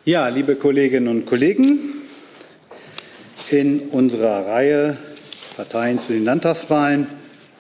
Ja, liebe Kolleginnen und Kollegen, in unserer Reihe Parteien zu den Landtagswahlen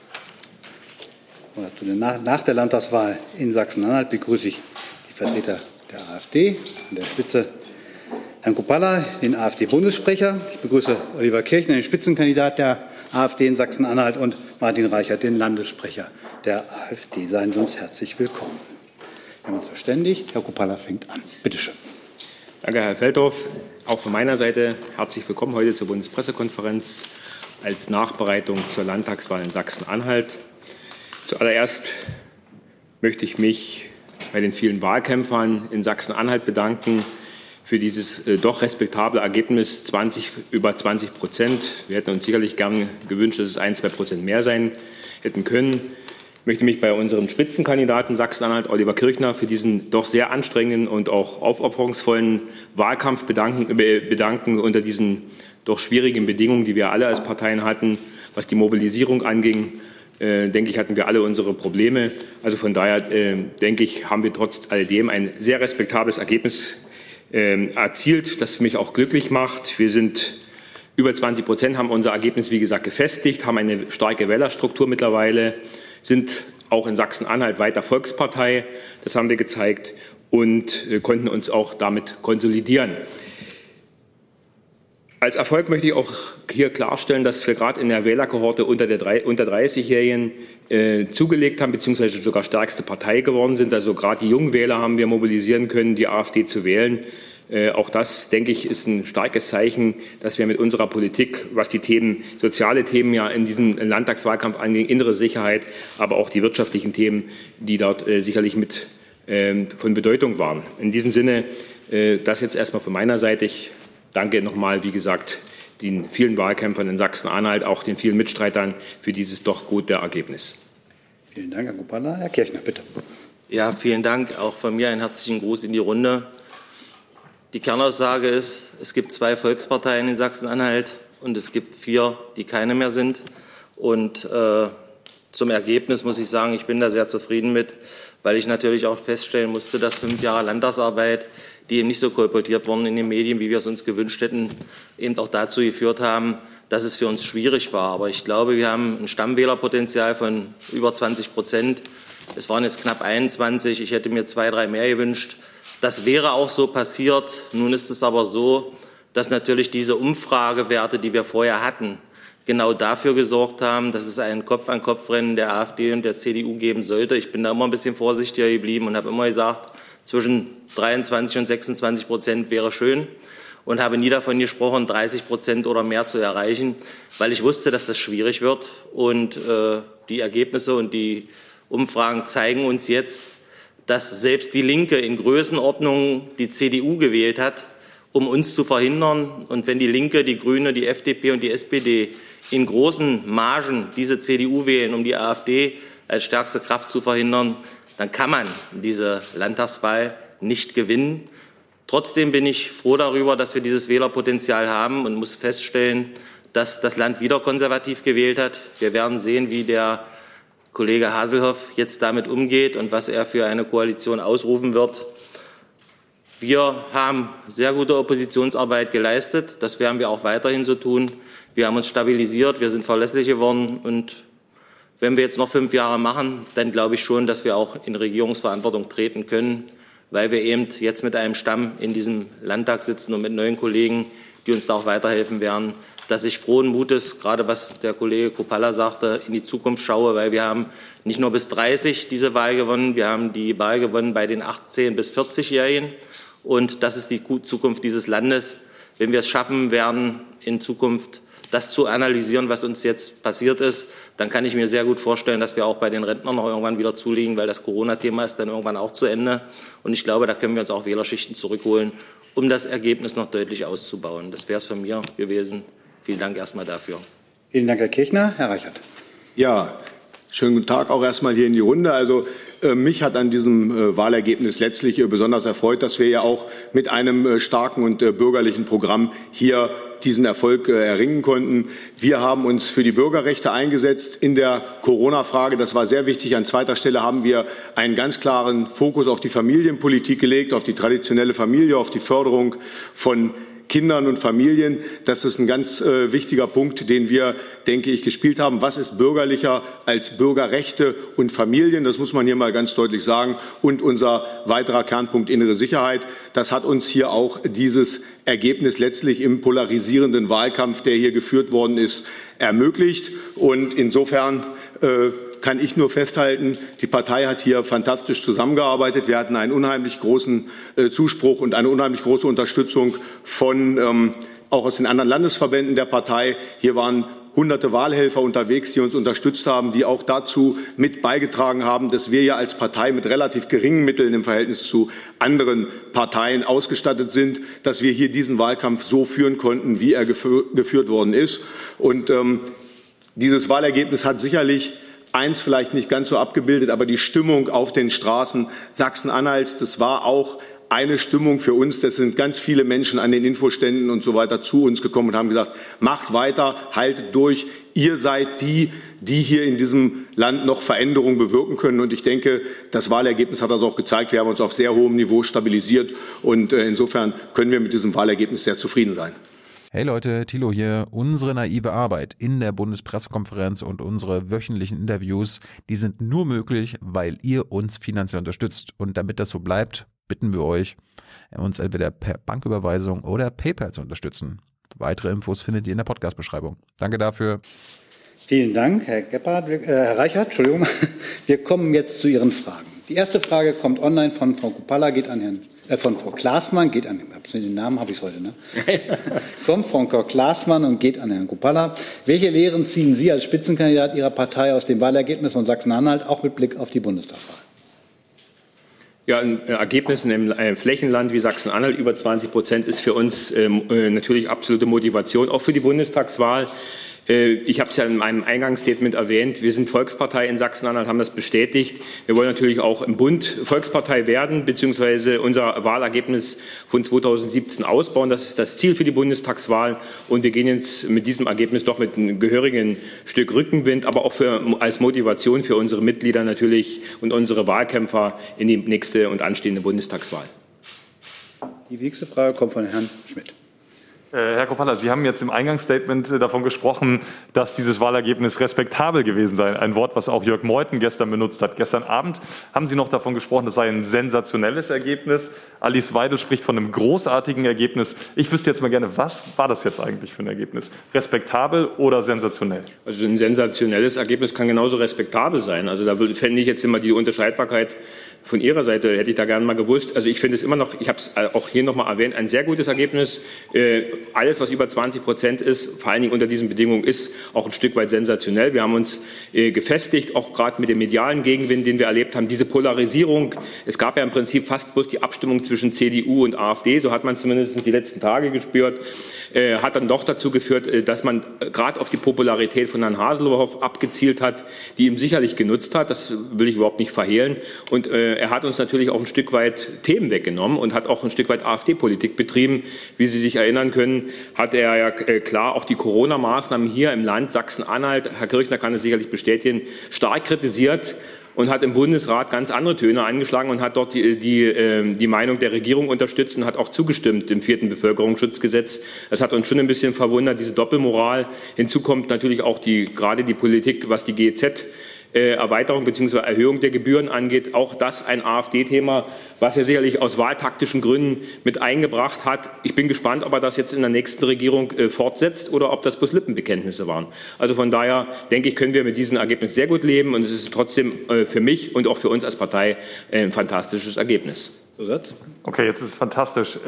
oder nach der Landtagswahl in Sachsen-Anhalt begrüße ich die Vertreter der AfD, an der Spitze Herrn Coppola, den AfD-Bundessprecher. Ich begrüße Oliver Kirchner, den Spitzenkandidat der AfD in Sachsen-Anhalt, und Martin Reichert, den Landessprecher der AfD. Seien Sie uns herzlich willkommen. Wir haben uns verständigt. Herr Coppola fängt an. Bitte schön. Danke, Herr Feldhoff. Auch von meiner Seite herzlich willkommen heute zur Bundespressekonferenz als Nachbereitung zur Landtagswahl in Sachsen-Anhalt. Zuallererst möchte ich mich bei den vielen Wahlkämpfern in Sachsen-Anhalt bedanken für dieses doch respektable Ergebnis, über 20%. Wir hätten uns sicherlich gern gewünscht, dass es 1-2% mehr sein hätten können. Ich möchte mich bei unserem Spitzenkandidaten Sachsen-Anhalt, Oliver Kirchner, für diesen doch sehr anstrengenden und auch aufopferungsvollen Wahlkampf bedanken unter diesen doch schwierigen Bedingungen, die wir alle als Parteien hatten. Was die Mobilisierung anging, denke ich, hatten wir alle unsere Probleme. Also von daher, denke ich, haben wir trotz alledem ein sehr respektables Ergebnis erzielt, das mich auch glücklich macht. Wir sind über 20%, haben unser Ergebnis, wie gesagt, gefestigt, haben eine starke Wählerstruktur mittlerweile, sind auch in Sachsen-Anhalt weiter Volkspartei, das haben wir gezeigt, und konnten uns auch damit konsolidieren. Als Erfolg möchte ich auch hier klarstellen, dass wir gerade in der Wählerkohorte unter 30-Jährigen zugelegt haben, beziehungsweise sogar stärkste Partei geworden sind. Also gerade die jungen Wähler haben wir mobilisieren können, die AfD zu wählen. Auch das, denke ich, ist ein starkes Zeichen, dass wir mit unserer Politik, was die Themen, soziale Themen ja in diesem Landtagswahlkampf anging, innere Sicherheit, aber auch die wirtschaftlichen Themen, die dort sicherlich mit von Bedeutung waren. In diesem Sinne, das jetzt erstmal von meiner Seite. Ich danke nochmal, wie gesagt, den vielen Wahlkämpfern in Sachsen-Anhalt, auch den vielen Mitstreitern für dieses doch gute Ergebnis. Vielen Dank, Herr Coppola. Herr Kirchner, bitte. Ja, vielen Dank. Auch von mir einen herzlichen Gruß in die Runde. Die Kernaussage ist, es gibt 2 Volksparteien in Sachsen-Anhalt und es gibt 4, die keine mehr sind. Und zum Ergebnis muss ich sagen, ich bin da sehr zufrieden mit, weil ich natürlich auch feststellen musste, dass 5 Jahre Landtagsarbeit, die eben nicht so kolportiert wurden in den Medien, wie wir es uns gewünscht hätten, eben auch dazu geführt haben, dass es für uns schwierig war. Aber ich glaube, wir haben ein Stammwählerpotenzial von über 20%. Es waren jetzt knapp 21. Ich hätte mir 2, 3 mehr gewünscht. Das wäre auch so passiert. Nun ist es aber so, dass natürlich diese Umfragewerte, die wir vorher hatten, genau dafür gesorgt haben, dass es ein Kopf-an-Kopf-Rennen der AfD und der CDU geben sollte. Ich bin da immer ein bisschen vorsichtiger geblieben und habe immer gesagt, zwischen 23 und 26% wäre schön, und habe nie davon gesprochen, 30% oder mehr zu erreichen, weil ich wusste, dass das schwierig wird. Und die Ergebnisse und die Umfragen zeigen uns jetzt, dass selbst die Linke in Größenordnung die CDU gewählt hat, um uns zu verhindern. Und wenn die Linke, die Grüne, die FDP und die SPD in großen Margen diese CDU wählen, um die AfD als stärkste Kraft zu verhindern, dann kann man diese Landtagswahl nicht gewinnen. Trotzdem bin ich froh darüber, dass wir dieses Wählerpotenzial haben, und muss feststellen, dass das Land wieder konservativ gewählt hat. Wir werden sehen, wie der Kollege Haselhoff jetzt damit umgeht und was er für eine Koalition ausrufen wird. Wir haben sehr gute Oppositionsarbeit geleistet. Das werden wir auch weiterhin so tun. Wir haben uns stabilisiert, wir sind verlässlich geworden. Und wenn wir jetzt noch 5 Jahre machen, dann glaube ich schon, dass wir auch in Regierungsverantwortung treten können, weil wir eben jetzt mit einem Stamm in diesem Landtag sitzen und mit neuen Kollegen, die uns da auch weiterhelfen werden, dass ich frohen Mutes, gerade was der Kollege Coppola sagte, in die Zukunft schaue, weil wir haben nicht nur bis 30 diese Wahl gewonnen, wir haben die Wahl gewonnen bei den 18- bis 40-Jährigen, und das ist die Zukunft dieses Landes. Wenn wir es schaffen werden, in Zukunft das zu analysieren, was uns jetzt passiert ist, dann kann ich mir sehr gut vorstellen, dass wir auch bei den Rentnern noch irgendwann wieder zulegen, weil das Corona-Thema ist dann irgendwann auch zu Ende. Und ich glaube, da können wir uns auch Wählerschichten zurückholen, um das Ergebnis noch deutlich auszubauen. Das wäre es von mir gewesen. Vielen Dank erstmal dafür. Vielen Dank, Herr Kirchner. Herr Reichert. Ja, schönen guten Tag auch erstmal hier in die Runde. Also mich hat an diesem Wahlergebnis letztlich besonders erfreut, dass wir ja auch mit einem starken und bürgerlichen Programm hier diesen Erfolg erringen konnten. Wir haben uns für die Bürgerrechte eingesetzt in der Corona-Frage. Das war sehr wichtig. An zweiter Stelle haben wir einen ganz klaren Fokus auf die Familienpolitik gelegt, auf die traditionelle Familie, auf die Förderung von Kindern und Familien. Das ist ein ganz wichtiger Punkt, den wir, denke ich, gespielt haben. Was ist bürgerlicher als Bürgerrechte und Familien? Das muss man hier mal ganz deutlich sagen. Und unser weiterer Kernpunkt innere Sicherheit. Das hat uns hier auch dieses Ergebnis letztlich im polarisierenden Wahlkampf, der hier geführt worden ist, ermöglicht. Und insofern kann ich nur festhalten, die Partei hat hier fantastisch zusammengearbeitet. Wir hatten einen unheimlich großen Zuspruch und eine unheimlich große Unterstützung von auch aus den anderen Landesverbänden der Partei. Hier waren hunderte Wahlhelfer unterwegs, die uns unterstützt haben, die auch dazu mit beigetragen haben, dass wir ja als Partei mit relativ geringen Mitteln im Verhältnis zu anderen Parteien ausgestattet sind, dass wir hier diesen Wahlkampf so führen konnten, wie er geführt worden ist. Und dieses Wahlergebnis hat sicherlich eins vielleicht nicht ganz so abgebildet, aber die Stimmung auf den Straßen Sachsen-Anhalts, das war auch eine Stimmung für uns. Das sind ganz viele Menschen an den Infoständen und so weiter zu uns gekommen und haben gesagt, macht weiter, haltet durch. Ihr seid die hier in diesem Land noch Veränderungen bewirken können. Und ich denke, das Wahlergebnis hat das auch gezeigt. Wir haben uns auf sehr hohem Niveau stabilisiert. Und insofern können wir mit diesem Wahlergebnis sehr zufrieden sein. Hey Leute, Thilo hier. Unsere naive Arbeit in der Bundespressekonferenz und unsere wöchentlichen Interviews, die sind nur möglich, weil ihr uns finanziell unterstützt. Und damit das so bleibt, bitten wir euch, uns entweder per Banküberweisung oder PayPal zu unterstützen. Weitere Infos findet ihr in der Podcast-Beschreibung. Danke dafür. Vielen Dank, Herr Reichert. Entschuldigung. Wir kommen jetzt zu Ihren Fragen. Die erste Frage kommt online von Frau Kupala, geht an von Frau Klaßmann, geht an den Namen habe ich heute, ne? Kommt von Frau Klaßmann und geht an Herrn Kupala. Welche Lehren ziehen Sie als Spitzenkandidat Ihrer Partei aus dem Wahlergebnis von Sachsen-Anhalt, auch mit Blick auf die Bundestagswahl? Ja, ein Ergebnis in einem Flächenland wie Sachsen-Anhalt über 20% ist für uns natürlich absolute Motivation, auch für die Bundestagswahl. Ich habe es ja in meinem Eingangsstatement erwähnt, wir sind Volkspartei in Sachsen-Anhalt, haben das bestätigt. Wir wollen natürlich auch im Bund Volkspartei werden, beziehungsweise unser Wahlergebnis von 2017 ausbauen. Das ist das Ziel für die Bundestagswahl. Und wir gehen jetzt mit diesem Ergebnis doch mit einem gehörigen Stück Rückenwind, aber auch als Motivation für unsere Mitglieder natürlich und unsere Wahlkämpfer in die nächste und anstehende Bundestagswahl. Die nächste Frage kommt von Herrn Schmidt. Herr Kupala, Sie haben jetzt im Eingangsstatement davon gesprochen, dass dieses Wahlergebnis respektabel gewesen sei. Ein Wort, was auch Jörg Meuthen gestern benutzt hat. Gestern Abend haben Sie noch davon gesprochen, das sei ein sensationelles Ergebnis. Alice Weidel spricht von einem großartigen Ergebnis. Ich wüsste jetzt mal gerne, was war das jetzt eigentlich für ein Ergebnis? Respektabel oder sensationell? Also ein sensationelles Ergebnis kann genauso respektabel sein. Also da fände ich jetzt immer die Unterscheidbarkeit von Ihrer Seite, hätte ich da gerne mal gewusst. Also ich finde es immer noch, ich habe es auch hier noch mal erwähnt, ein sehr gutes Ergebnis. Alles, was über 20% ist, vor allen Dingen unter diesen Bedingungen, ist auch ein Stück weit sensationell. Wir haben uns gefestigt, auch gerade mit dem medialen Gegenwind, den wir erlebt haben. Diese Polarisierung, es gab ja im Prinzip fast bloß die Abstimmung zwischen CDU und AfD, so hat man zumindest die letzten Tage gespürt, hat dann doch dazu geführt, dass man gerade auf die Popularität von Herrn Haseloff abgezielt hat, die ihm sicherlich genutzt hat. Das will ich überhaupt nicht verhehlen. Und er hat uns natürlich auch ein Stück weit Themen weggenommen und hat auch ein Stück weit AfD-Politik betrieben. Wie Sie sich erinnern können, hat er ja klar auch die Corona-Maßnahmen hier im Land Sachsen-Anhalt, Herr Kirchner kann es sicherlich bestätigen, stark kritisiert und hat im Bundesrat ganz andere Töne angeschlagen und hat dort die Meinung der Regierung unterstützt und hat auch zugestimmt dem 4. Bevölkerungsschutzgesetz. Das hat uns schon ein bisschen verwundert, diese Doppelmoral. Hinzu kommt natürlich auch gerade die Politik, was die GEZ Erweiterung bzw. Erhöhung der Gebühren angeht. Auch das ein AfD-Thema, was er sicherlich aus wahltaktischen Gründen mit eingebracht hat. Ich bin gespannt, ob er das jetzt in der nächsten Regierung fortsetzt oder ob das bloß Lippenbekenntnisse waren. Also von daher, denke ich, können wir mit diesem Ergebnis sehr gut leben. Und es ist trotzdem für mich und auch für uns als Partei ein fantastisches Ergebnis. Zusatz? Okay, jetzt ist es fantastisch.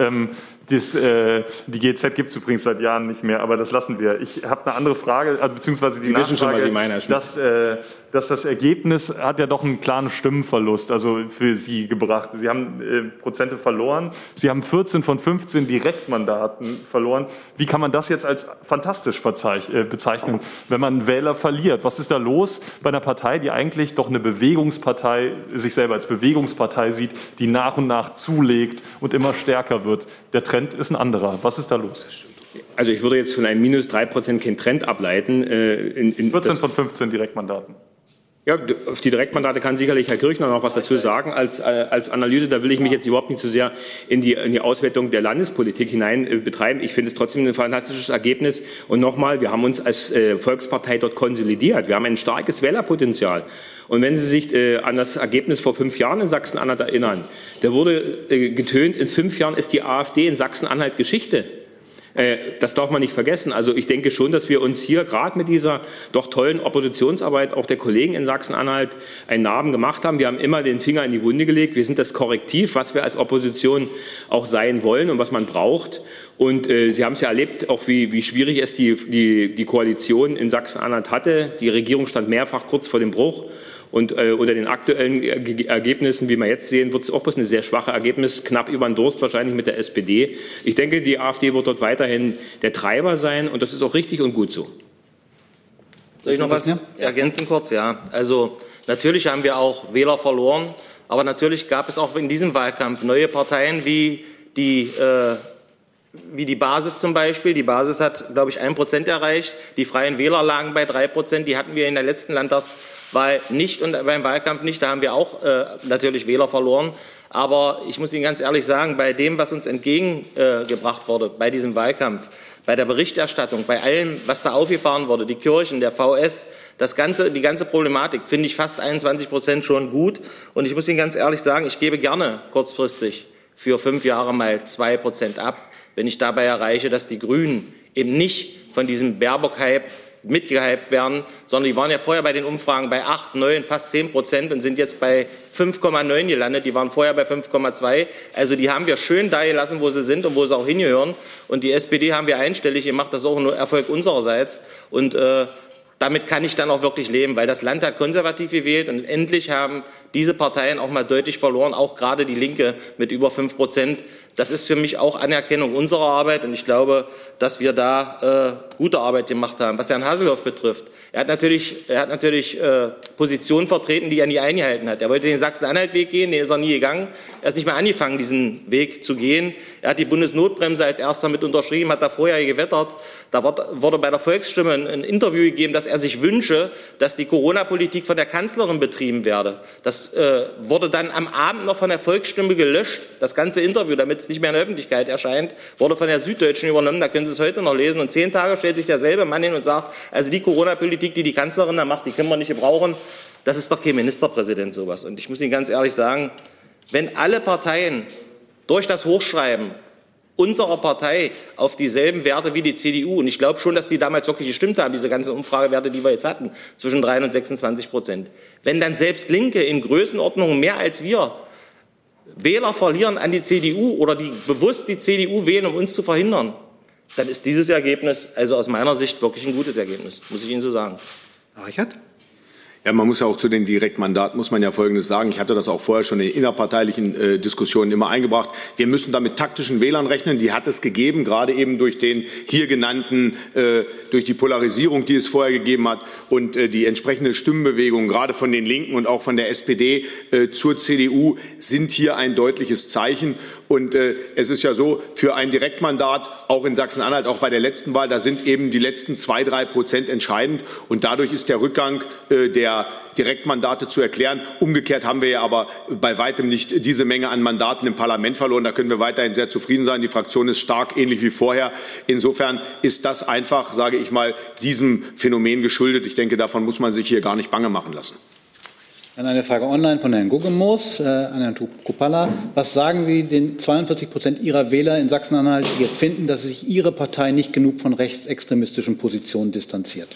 Die GEZ gibt es übrigens seit Jahren nicht mehr, aber das lassen wir. Ich habe eine andere Frage, beziehungsweise die Nachfrage, schon, was Sie meinen, Herr Schmidt. dass das Ergebnis hat ja doch einen klaren Stimmenverlust, also für Sie gebracht. Sie haben Prozente verloren. Sie haben 14 von 15 Direktmandaten verloren. Wie kann man das jetzt als fantastisch bezeichnen, wenn man einen Wähler verliert? Was ist da los bei einer Partei, die eigentlich doch eine Bewegungspartei, sich selber als Bewegungspartei sieht, die nach und nach zulegt und immer stärker wird? Der Trend ist ein anderer. Was ist da los? Also ich würde jetzt von einem minus 3% keinen Trend ableiten. 14 von 15 Direktmandaten. Ja, auf die Direktmandate kann sicherlich Herr Kirchner noch was dazu sagen als Analyse. Da will ich mich jetzt überhaupt nicht so sehr in die Auswertung der Landespolitik hinein betreiben. Ich finde es trotzdem ein fantastisches Ergebnis. Und nochmal, wir haben uns als Volkspartei dort konsolidiert. Wir haben ein starkes Wählerpotenzial. Und wenn Sie sich an das Ergebnis vor 5 Jahren in Sachsen-Anhalt erinnern, da wurde getönt, in 5 Jahren ist die AfD in Sachsen-Anhalt Geschichte. Das darf man nicht vergessen. Also ich denke schon, dass wir uns hier gerade mit dieser doch tollen Oppositionsarbeit auch der Kollegen in Sachsen-Anhalt einen Namen gemacht haben. Wir haben immer den Finger in die Wunde gelegt. Wir sind das Korrektiv, was wir als Opposition auch sein wollen und was man braucht. Und Sie haben es ja erlebt, auch wie schwierig es die Koalition in Sachsen-Anhalt hatte. Die Regierung stand mehrfach kurz vor dem Bruch. Und unter den aktuellen Ergebnissen, wie wir jetzt sehen, wird es auch bloß ein sehr schwaches Ergebnis, knapp über den Durst wahrscheinlich mit der SPD. Ich denke, die AfD wird dort weiterhin der Treiber sein und das ist auch richtig und gut so. Soll ich noch was ergänzen kurz? Ja, also natürlich haben wir auch Wähler verloren, aber natürlich gab es auch in diesem Wahlkampf neue Parteien wie die Basis zum Beispiel. Die Basis hat, glaube ich, 1% erreicht. Die Freien Wähler lagen bei 3%. Die hatten wir in der letzten Landtagswahl nicht und beim Wahlkampf nicht. Da haben wir auch natürlich Wähler verloren. Aber ich muss Ihnen ganz ehrlich sagen, bei dem, was uns entgegengebracht wurde, bei diesem Wahlkampf, bei der Berichterstattung, bei allem, was da aufgefahren wurde, die Kirchen, der VS, die ganze Problematik, finde ich fast 21% schon gut. Und ich muss Ihnen ganz ehrlich sagen, ich gebe gerne kurzfristig für 5 Jahre mal 2% ab, wenn ich dabei erreiche, dass die Grünen eben nicht von diesem Baerbock-Hype mitgehypt werden, sondern die waren ja vorher bei den Umfragen bei 8, 9, fast 10% und sind jetzt bei 5,9 gelandet. Die waren vorher bei 5,2. Also die haben wir schön da gelassen, wo sie sind und wo sie auch hingehören. Und die SPD haben wir einstellig gemacht. Das ist auch nur Erfolg unsererseits. Und damit kann ich dann auch wirklich leben, weil das Land hat konservativ gewählt und endlich haben diese Parteien auch mal deutlich verloren, auch gerade die Linke mit über 5%. Das ist für mich auch Anerkennung unserer Arbeit und ich glaube, dass wir da gute Arbeit gemacht haben. Was Herrn Hasselhoff betrifft, er hat natürlich Positionen vertreten, die er nie eingehalten hat. Er wollte den Sachsen-Anhalt-Weg gehen, den ist er nie gegangen. Er ist nicht mehr angefangen, diesen Weg zu gehen. Er hat die Bundesnotbremse als erster mit unterschrieben, hat da vorher gewettert. Da wurde bei der Volksstimme ein Interview gegeben, dass er sich wünsche, dass die Corona-Politik von der Kanzlerin betrieben werde. Das wurde dann am Abend noch von der Volksstimme gelöscht. Das ganze Interview, damit es nicht mehr in der Öffentlichkeit erscheint, wurde von der Süddeutschen übernommen. Da können Sie es heute noch lesen. Und 10 Tage stellt sich derselbe Mann hin und sagt, also die Corona-Politik, die Kanzlerin da macht, die können wir nicht gebrauchen. Das ist doch kein Ministerpräsident sowas. Und ich muss Ihnen ganz ehrlich sagen, wenn alle Parteien durch das Hochschreiben unserer Partei auf dieselben Werte wie die CDU, und ich glaube schon, dass die damals wirklich gestimmt haben, diese ganzen Umfragewerte, die wir jetzt hatten, zwischen 3 und 26%. Wenn dann selbst Linke in Größenordnung mehr als wir Wähler verlieren an die CDU oder die bewusst die CDU wählen, um uns zu verhindern, dann ist dieses Ergebnis, also aus meiner Sicht, wirklich ein gutes Ergebnis, muss ich Ihnen so sagen. Herr Reichert? Ja, man muss ja auch zu den Direktmandaten, muss man ja Folgendes sagen. Ich hatte das auch vorher schon in innerparteilichen Diskussionen immer eingebracht. Wir müssen da mit taktischen Wählern rechnen. Die hat es gegeben, gerade eben durch den hier genannten, durch die Polarisierung, die es vorher gegeben hat und die entsprechende Stimmenbewegung, gerade von den Linken und auch von der SPD zur CDU, sind hier ein deutliches Zeichen. Und es ist ja so, für ein Direktmandat, auch in Sachsen-Anhalt, auch bei der letzten Wahl, da sind eben die letzten 2-3% entscheidend. Und dadurch ist der Rückgang der Direktmandate zu erklären. Umgekehrt haben wir ja aber bei weitem nicht diese Menge an Mandaten im Parlament verloren. Da können wir weiterhin sehr zufrieden sein. Die Fraktion ist stark, ähnlich wie vorher. Insofern ist das einfach, sage ich mal, diesem Phänomen geschuldet. Ich denke, davon muss man sich hier gar nicht bange machen lassen. Dann eine Frage online von Herrn Guggemoos an Herrn Kupala. Was sagen Sie den 42% Ihrer Wähler in Sachsen-Anhalt, die finden, dass sich Ihre Partei nicht genug von rechtsextremistischen Positionen distanziert?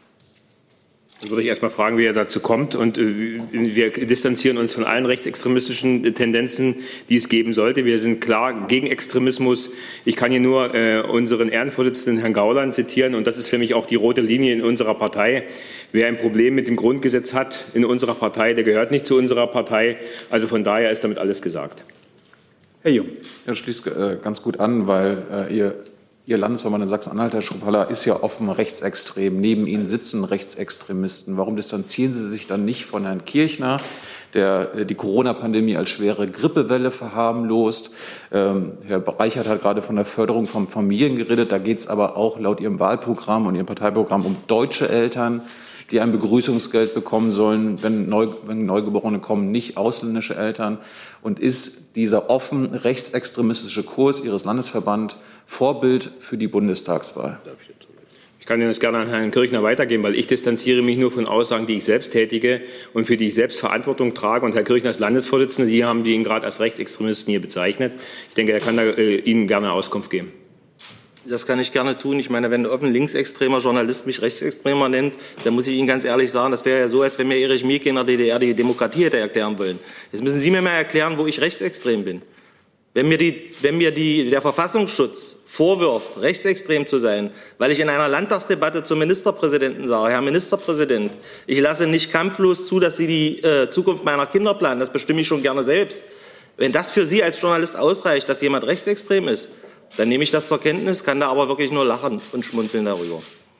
Dann würde ich erst mal fragen, wie er dazu kommt. Und wir distanzieren uns von allen rechtsextremistischen Tendenzen, die es geben sollte. Wir sind klar gegen Extremismus. Ich kann hier nur unseren Ehrenvorsitzenden, Herrn Gauland, zitieren. Und das ist für mich auch die rote Linie in unserer Partei. Wer ein Problem mit dem Grundgesetz hat in unserer Partei, der gehört nicht zu unserer Partei. Also von daher ist damit alles gesagt. Herr Jung. Ja, schließt ganz gut an, weil Ihr Landesverband in Sachsen-Anhalt, Herr Schupalla, ist ja offen rechtsextrem. Neben Ihnen sitzen Rechtsextremisten. Warum distanzieren Sie sich dann nicht von Herrn Kirchner, der die Corona-Pandemie als schwere Grippewelle verharmlost. Herr Reichert hat gerade von der Förderung von Familien geredet. Da geht es aber auch laut Ihrem Wahlprogramm und Ihrem Parteiprogramm um deutsche Eltern, die ein Begrüßungsgeld bekommen sollen, wenn Neugeborene kommen, nicht ausländische Eltern. Und ist dieser offen rechtsextremistische Kurs Ihres Landesverbands Vorbild für die Bundestagswahl? Ich kann Ihnen das gerne an Herrn Kirchner weitergeben, weil ich distanziere mich nur von Aussagen, die ich selbst tätige und für die ich selbst Verantwortung trage. Und Herr Kirchner ist Landesvorsitzender. Sie haben ihn gerade als Rechtsextremisten hier bezeichnet. Ich denke, er kann da Ihnen gerne Auskunft geben. Das kann ich gerne tun. Ich meine, wenn ein offen linksextremer Journalist mich Rechtsextremer nennt, dann muss ich Ihnen ganz ehrlich sagen, das wäre ja so, als wenn mir Erich Mielke in der DDR die Demokratie hätte erklären wollen. Jetzt müssen Sie mir mal erklären, wo ich rechtsextrem bin. Wenn mir der Verfassungsschutz vorwirft, rechtsextrem zu sein, weil ich in einer Landtagsdebatte zum Ministerpräsidenten sage, Herr Ministerpräsident, ich lasse nicht kampflos zu, dass Sie die Zukunft meiner Kinder planen, das bestimme ich schon gerne selbst. Wenn das für Sie als Journalist ausreicht, dass jemand rechtsextrem ist, dann nehme ich das zur Kenntnis, kann da aber wirklich nur lachen und schmunzeln darüber.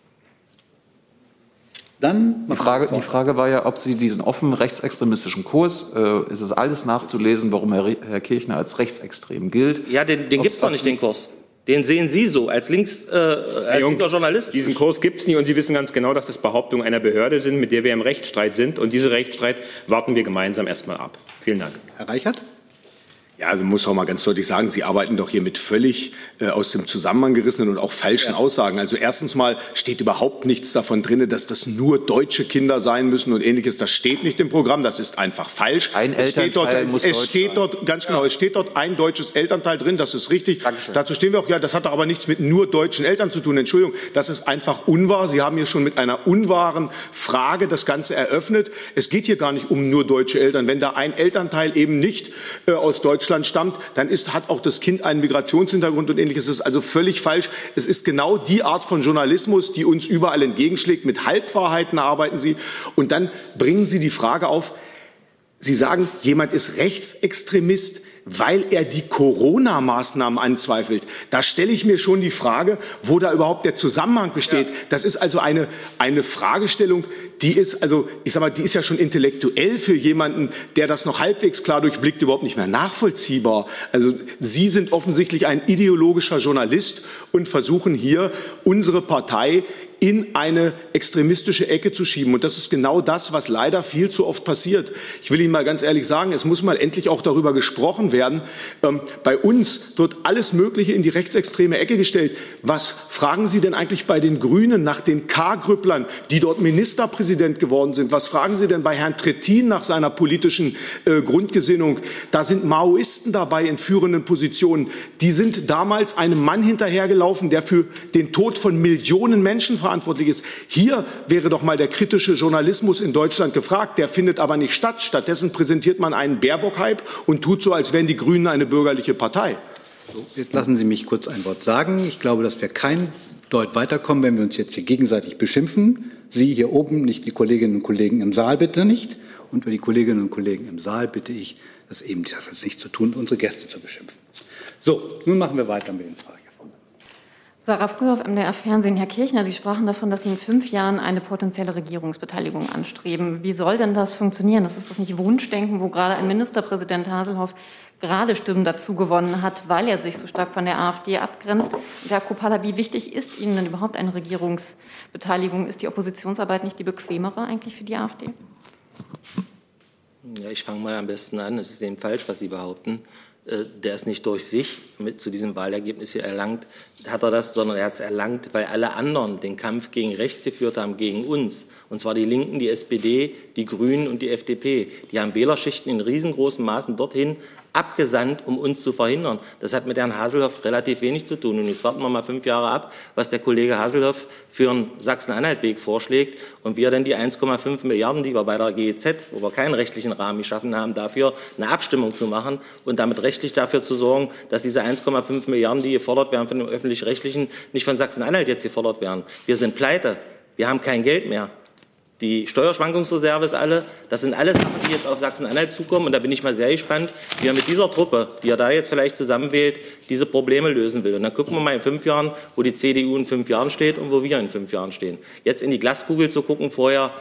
Dann die Frage war ja, ob Sie diesen offen rechtsextremistischen Kurs, es ist alles nachzulesen, warum Herr Kirchner als rechtsextrem gilt. Ja, den gibt es doch nicht, den Kurs. Den sehen Sie so, als linker Journalist. Diesen Kurs gibt es nicht und Sie wissen ganz genau, dass das Behauptungen einer Behörde sind, mit der wir im Rechtsstreit sind. Und diesen Rechtsstreit warten wir gemeinsam erstmal ab. Vielen Dank. Herr Reichert? Ja, also muss auch mal ganz deutlich sagen, Sie arbeiten doch hier mit völlig aus dem Zusammenhang gerissenen und auch falschen Aussagen. Also erstens mal steht überhaupt nichts davon drin, dass das nur deutsche Kinder sein müssen und Ähnliches. Das steht nicht im Programm. Das ist einfach falsch. Es steht dort ein deutsches Elternteil drin. Das ist richtig. Dankeschön. Dazu stehen wir auch. Ja, das hat doch aber nichts mit nur deutschen Eltern zu tun. Entschuldigung, das ist einfach unwahr. Sie haben hier schon mit einer unwahren Frage das Ganze eröffnet. Es geht hier gar nicht um nur deutsche Eltern. Wenn da ein Elternteil eben nicht aus Deutschland stammt, dann hat auch das Kind einen Migrationshintergrund und Ähnliches. Das ist also völlig falsch. Es ist genau die Art von Journalismus, die uns überall entgegenschlägt. Mit Halbwahrheiten arbeiten Sie. Und dann bringen Sie die Frage auf, Sie sagen, jemand ist Rechtsextremist, weil er die Corona-Maßnahmen anzweifelt. Da stelle ich mir schon die Frage, wo da überhaupt der Zusammenhang besteht. Ja. Das ist also eine Fragestellung, die ist ja schon intellektuell für jemanden, der das noch halbwegs klar durchblickt, überhaupt nicht mehr nachvollziehbar. Also Sie sind offensichtlich ein ideologischer Journalist und versuchen hier unsere Partei in eine extremistische Ecke zu schieben. Und das ist genau das, was leider viel zu oft passiert. Ich will Ihnen mal ganz ehrlich sagen, es muss mal endlich auch darüber gesprochen werden. Bei uns wird alles Mögliche in die rechtsextreme Ecke gestellt. Was fragen Sie denn eigentlich bei den Grünen nach den K-Grüpplern, die dort Ministerpräsident geworden sind? Was fragen Sie denn bei Herrn Trittin nach seiner politischen Grundgesinnung? Da sind Maoisten dabei in führenden Positionen. Die sind damals einem Mann hinterhergelaufen, der für den Tod von Millionen Menschen verantwortlich ist. Hier wäre doch mal der kritische Journalismus in Deutschland gefragt. Der findet aber nicht statt. Stattdessen präsentiert man einen Baerbock-Hype und tut so, als wären die Grünen eine bürgerliche Partei. So, jetzt lassen Sie mich kurz ein Wort sagen. Ich glaube, dass wir kein Deut weiterkommen, wenn wir uns jetzt hier gegenseitig beschimpfen. Sie hier oben, nicht die Kolleginnen und Kollegen im Saal, bitte nicht. Und für die Kolleginnen und Kollegen im Saal bitte ich, das eben nicht zu tun, unsere Gäste zu beschimpfen. So, nun machen wir weiter mit den Fragen. Sarah Frühauf, MDR Fernsehen. Herr Kirchner, Sie sprachen davon, dass Sie in 5 Jahren eine potenzielle Regierungsbeteiligung anstreben. Wie soll denn das funktionieren? Das ist das nicht Wunschdenken, wo gerade ein Ministerpräsident Haselhoff gerade Stimmen dazu gewonnen hat, weil er sich so stark von der AfD abgrenzt. Und Herr Kopalla, wie wichtig ist Ihnen denn überhaupt eine Regierungsbeteiligung? Ist die Oppositionsarbeit nicht die bequemere eigentlich für die AfD? Ja, ich fange mal am besten an. Es ist eben falsch, was Sie behaupten. Der ist nicht durch sich zu diesem Wahlergebnis hier erlangt, sondern er hat es erlangt, weil alle anderen den Kampf gegen rechts geführt haben, gegen uns. Und zwar die Linken, die SPD, die Grünen und die FDP. Die haben Wählerschichten in riesengroßen Maßen dorthin abgesandt, um uns zu verhindern. Das hat mit Herrn Haselhoff relativ wenig zu tun. Und jetzt warten wir mal 5 Jahre ab, was der Kollege Haselhoff für einen Sachsen-Anhalt-Weg vorschlägt und wie er dann die 1,5 Milliarden, die wir bei der GEZ, wo wir keinen rechtlichen Rahmen geschaffen haben, dafür eine Abstimmung zu machen und damit rechtlich dafür zu sorgen, dass diese 1,5 Milliarden, die gefordert werden von dem Öffentlich-Rechtlichen, nicht von Sachsen-Anhalt jetzt gefordert werden. Wir sind pleite. Wir haben kein Geld mehr. Die Steuerschwankungsreserve ist alle. Das sind alles Sachen, die jetzt auf Sachsen-Anhalt zukommen. Und da bin ich mal sehr gespannt, wie er mit dieser Truppe, die er da jetzt vielleicht zusammenwählt, diese Probleme lösen will. Und dann gucken wir mal in 5 Jahren, wo die CDU in 5 Jahren steht und wo wir in 5 Jahren stehen. Jetzt in die Glaskugel zu gucken vorher,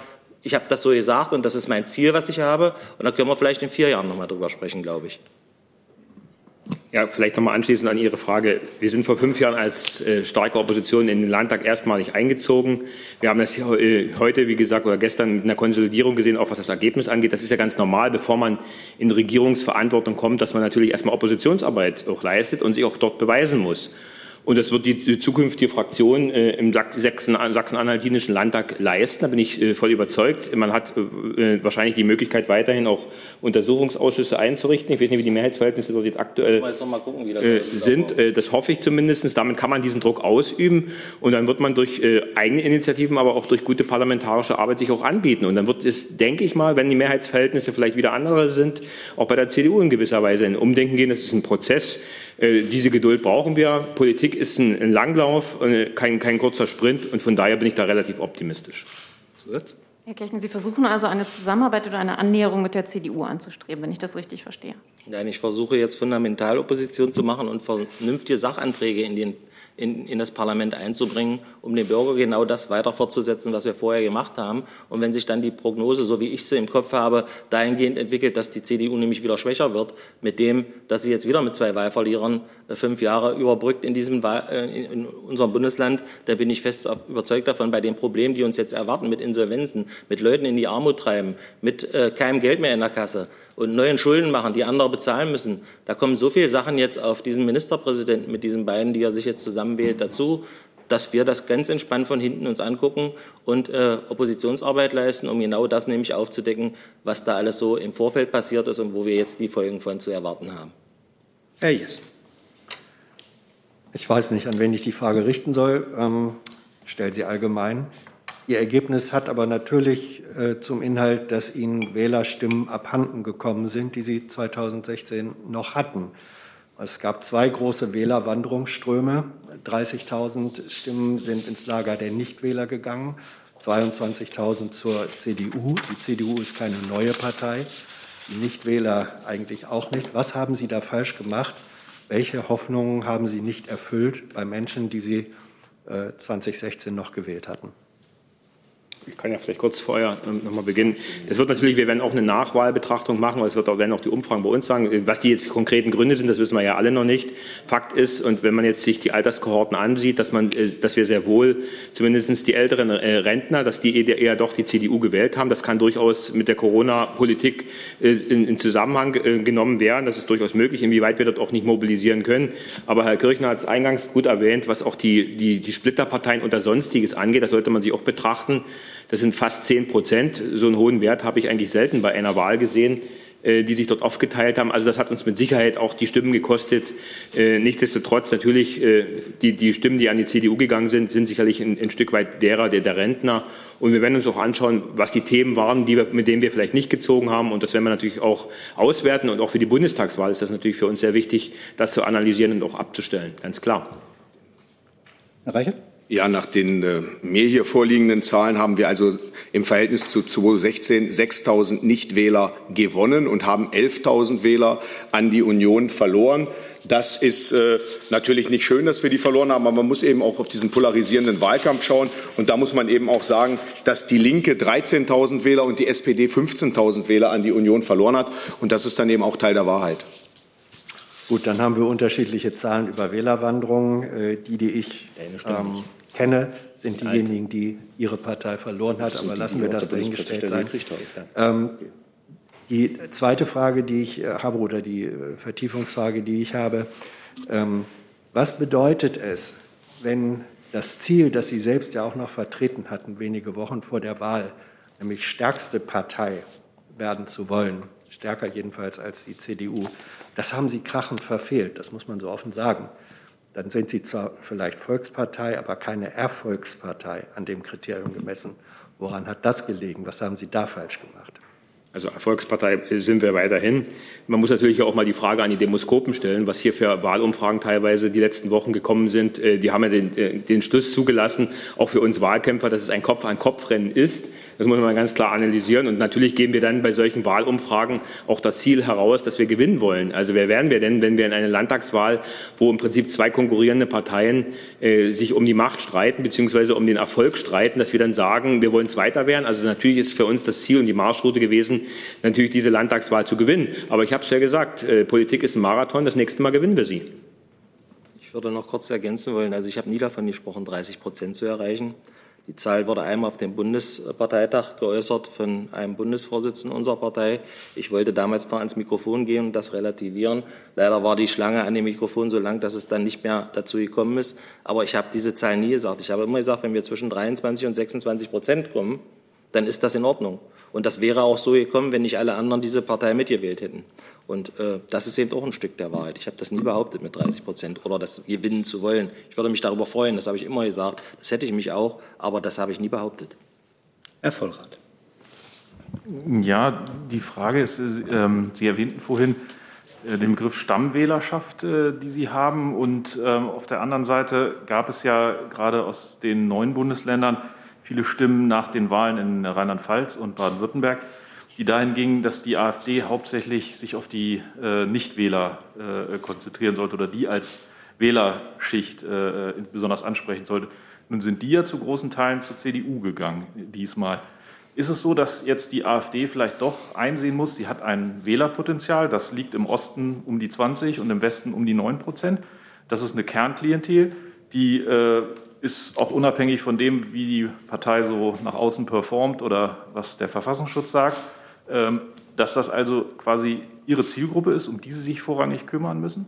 ich habe das so gesagt und das ist mein Ziel, was ich habe. Und da können wir vielleicht in 4 Jahren noch mal drüber sprechen, glaube ich. Ja, vielleicht noch mal anschließend an Ihre Frage. Wir sind vor 5 Jahren als starke Opposition in den Landtag erstmalig eingezogen. Wir haben das heute, wie gesagt, oder gestern mit einer Konsolidierung gesehen, auch was das Ergebnis angeht. Das ist ja ganz normal, bevor man in Regierungsverantwortung kommt, dass man natürlich erstmal Oppositionsarbeit auch leistet und sich auch dort beweisen muss. Und das wird die zukünftige Fraktion im Sachsen-Anhaltinischen Landtag leisten. Da bin ich voll überzeugt. Man hat wahrscheinlich die Möglichkeit, weiterhin auch Untersuchungsausschüsse einzurichten. Ich weiß nicht, wie die Mehrheitsverhältnisse dort jetzt aktuell sind. Das hoffe ich zumindest. Damit kann man diesen Druck ausüben. Und dann wird man durch eigene Initiativen, aber auch durch gute parlamentarische Arbeit sich auch anbieten. Und dann wird es, denke ich mal, wenn die Mehrheitsverhältnisse vielleicht wieder andere sind, auch bei der CDU in gewisser Weise ein Umdenken gehen. Das ist ein Prozess. Diese Geduld brauchen wir. Politik ist ein Langlauf, kein kurzer Sprint, und von daher bin ich da relativ optimistisch. Herr Kirchner, Sie versuchen also eine Zusammenarbeit oder eine Annäherung mit der CDU anzustreben, wenn ich das richtig verstehe? Nein, ich versuche jetzt fundamental Opposition zu machen und vernünftige Sachanträge in das Parlament einzubringen, um den Bürger genau das weiter fortzusetzen, was wir vorher gemacht haben. Und wenn sich dann die Prognose, so wie ich sie im Kopf habe, dahingehend entwickelt, dass die CDU nämlich wieder schwächer wird, mit dem, dass sie jetzt wieder mit 2 Wahlverlierern 5 Jahre überbrückt in unserem Bundesland, da bin ich fest überzeugt davon, bei den Problemen, die uns jetzt erwarten, mit Insolvenzen, mit Leuten in die Armut treiben, mit keinem Geld mehr in der Kasse und neuen Schulden machen, die andere bezahlen müssen. Da kommen so viele Sachen jetzt auf diesen Ministerpräsidenten mit diesen beiden, die er sich jetzt zusammenwählt, dazu, dass wir das ganz entspannt von hinten uns angucken und Oppositionsarbeit leisten, um genau das nämlich aufzudecken, was da alles so im Vorfeld passiert ist und wo wir jetzt die Folgen von zu erwarten haben. Herr Jess. Ich weiß nicht, an wen ich die Frage richten soll. Stelle sie allgemein. Ihr Ergebnis hat aber natürlich zum Inhalt, dass Ihnen Wählerstimmen abhanden gekommen sind, die Sie 2016 noch hatten. Es gab 2 große Wählerwanderungsströme. 30.000 Stimmen sind ins Lager der Nichtwähler gegangen, 22.000 zur CDU. Die CDU ist keine neue Partei, die Nichtwähler eigentlich auch nicht. Was haben Sie da falsch gemacht? Welche Hoffnungen haben Sie nicht erfüllt bei Menschen, die Sie 2016 noch gewählt hatten? Ich kann ja vielleicht kurz vorher noch mal beginnen. Das wird natürlich, wir werden auch eine Nachwahlbetrachtung machen, aber werden auch die Umfragen bei uns sagen. Was die jetzt konkreten Gründe sind, das wissen wir ja alle noch nicht. Fakt ist, und wenn man jetzt sich die Alterskohorten ansieht, dass wir sehr wohl zumindest die älteren Rentner, dass die eher doch die CDU gewählt haben. Das kann durchaus mit der Corona-Politik in Zusammenhang genommen werden. Das ist durchaus möglich, inwieweit wir dort auch nicht mobilisieren können. Aber Herr Kirchner hat es eingangs gut erwähnt, was auch die Splitterparteien unter Sonstiges angeht. Das sollte man sich auch betrachten. Das sind fast 10%. So einen hohen Wert habe ich eigentlich selten bei einer Wahl gesehen, die sich dort aufgeteilt haben. Also das hat uns mit Sicherheit auch die Stimmen gekostet. Nichtsdestotrotz natürlich die Stimmen, die an die CDU gegangen sind sicherlich ein Stück weit derer der Rentner. Und wir werden uns auch anschauen, was die Themen waren, mit denen wir vielleicht nicht gezogen haben. Und das werden wir natürlich auch auswerten. Und auch für die Bundestagswahl ist das natürlich für uns sehr wichtig, das zu analysieren und auch abzustellen. Ganz klar. Herr Reichelt? Ja, nach den mir hier vorliegenden Zahlen haben wir also im Verhältnis zu 2016 6.000 Nichtwähler gewonnen und haben 11.000 Wähler an die Union verloren. Das ist natürlich nicht schön, dass wir die verloren haben, aber man muss eben auch auf diesen polarisierenden Wahlkampf schauen. Und da muss man eben auch sagen, dass die Linke 13.000 Wähler und die SPD 15.000 Wähler an die Union verloren hat. Und das ist dann eben auch Teil der Wahrheit. Gut, dann haben wir unterschiedliche Zahlen über Wählerwanderungen. Die ich kenne, sind diejenigen, die ihre Partei verloren hat. Aber lassen wir das dahingestellt sein. Die zweite Frage, die ich habe, oder die Vertiefungsfrage, die ich habe, was bedeutet es, wenn das Ziel, das Sie selbst ja auch noch vertreten hatten, wenige Wochen vor der Wahl, nämlich stärkste Partei werden zu wollen, stärker jedenfalls als die CDU, das haben Sie krachend verfehlt, das muss man so offen sagen. Dann sind Sie zwar vielleicht Volkspartei, aber keine Erfolgspartei an dem Kriterium gemessen. Woran hat das gelegen? Was haben Sie da falsch gemacht? Also Erfolgspartei sind wir weiterhin. Man muss natürlich auch mal die Frage an die Demoskopen stellen, was hier für Wahlumfragen teilweise die letzten Wochen gekommen sind. Die haben ja den Schluss zugelassen, auch für uns Wahlkämpfer, dass es ein Kopf-an-Kopf-Rennen ist. Das muss man ganz klar analysieren. Und natürlich geben wir dann bei solchen Wahlumfragen auch das Ziel heraus, dass wir gewinnen wollen. Also wer wären wir denn, wenn wir in einer Landtagswahl, wo im Prinzip zwei konkurrierende Parteien sich um die Macht streiten, beziehungsweise um den Erfolg streiten, dass wir dann sagen, wir wollen Zweiter werden. Also natürlich ist für uns das Ziel und die Marschroute gewesen, natürlich diese Landtagswahl zu gewinnen. Aber ich habe es ja gesagt, Politik ist ein Marathon, das nächste Mal gewinnen wir sie. Ich würde noch kurz ergänzen wollen, also ich habe nie davon gesprochen, 30% zu erreichen. Die Zahl wurde einmal auf dem Bundesparteitag geäußert von einem Bundesvorsitzenden unserer Partei. Ich wollte damals noch ans Mikrofon gehen und das relativieren. Leider war die Schlange an dem Mikrofon so lang, dass es dann nicht mehr dazu gekommen ist. Aber ich habe diese Zahl nie gesagt. Ich habe immer gesagt, wenn wir zwischen 23 und 26% kommen, dann ist das in Ordnung. Und das wäre auch so gekommen, wenn nicht alle anderen diese Partei mitgewählt hätten. Und das ist eben auch ein Stück der Wahrheit. Ich habe das nie behauptet mit 30% oder das gewinnen zu wollen. Ich würde mich darüber freuen, das habe ich immer gesagt. Das hätte ich mich auch, aber das habe ich nie behauptet. Herr Vollrath. Ja, die Frage ist, Sie erwähnten vorhin den Begriff Stammwählerschaft, die Sie haben. Und auf der anderen Seite gab es ja gerade aus den neuen Bundesländern viele Stimmen nach den Wahlen in Rheinland-Pfalz und Baden-Württemberg, die dahin gingen, dass die AfD hauptsächlich sich auf die Nichtwähler konzentrieren sollte oder die als Wählerschicht besonders ansprechen sollte. Nun sind die ja zu großen Teilen zur CDU gegangen diesmal. Ist es so, dass jetzt die AfD vielleicht doch einsehen muss, sie hat ein Wählerpotenzial, das liegt im Osten um die 20 und im Westen um die 9%. Das ist eine Kernklientel, die ist auch unabhängig von dem, wie die Partei so nach außen performt oder was der Verfassungsschutz sagt, dass das also quasi ihre Zielgruppe ist, um die sie sich vorrangig kümmern müssen?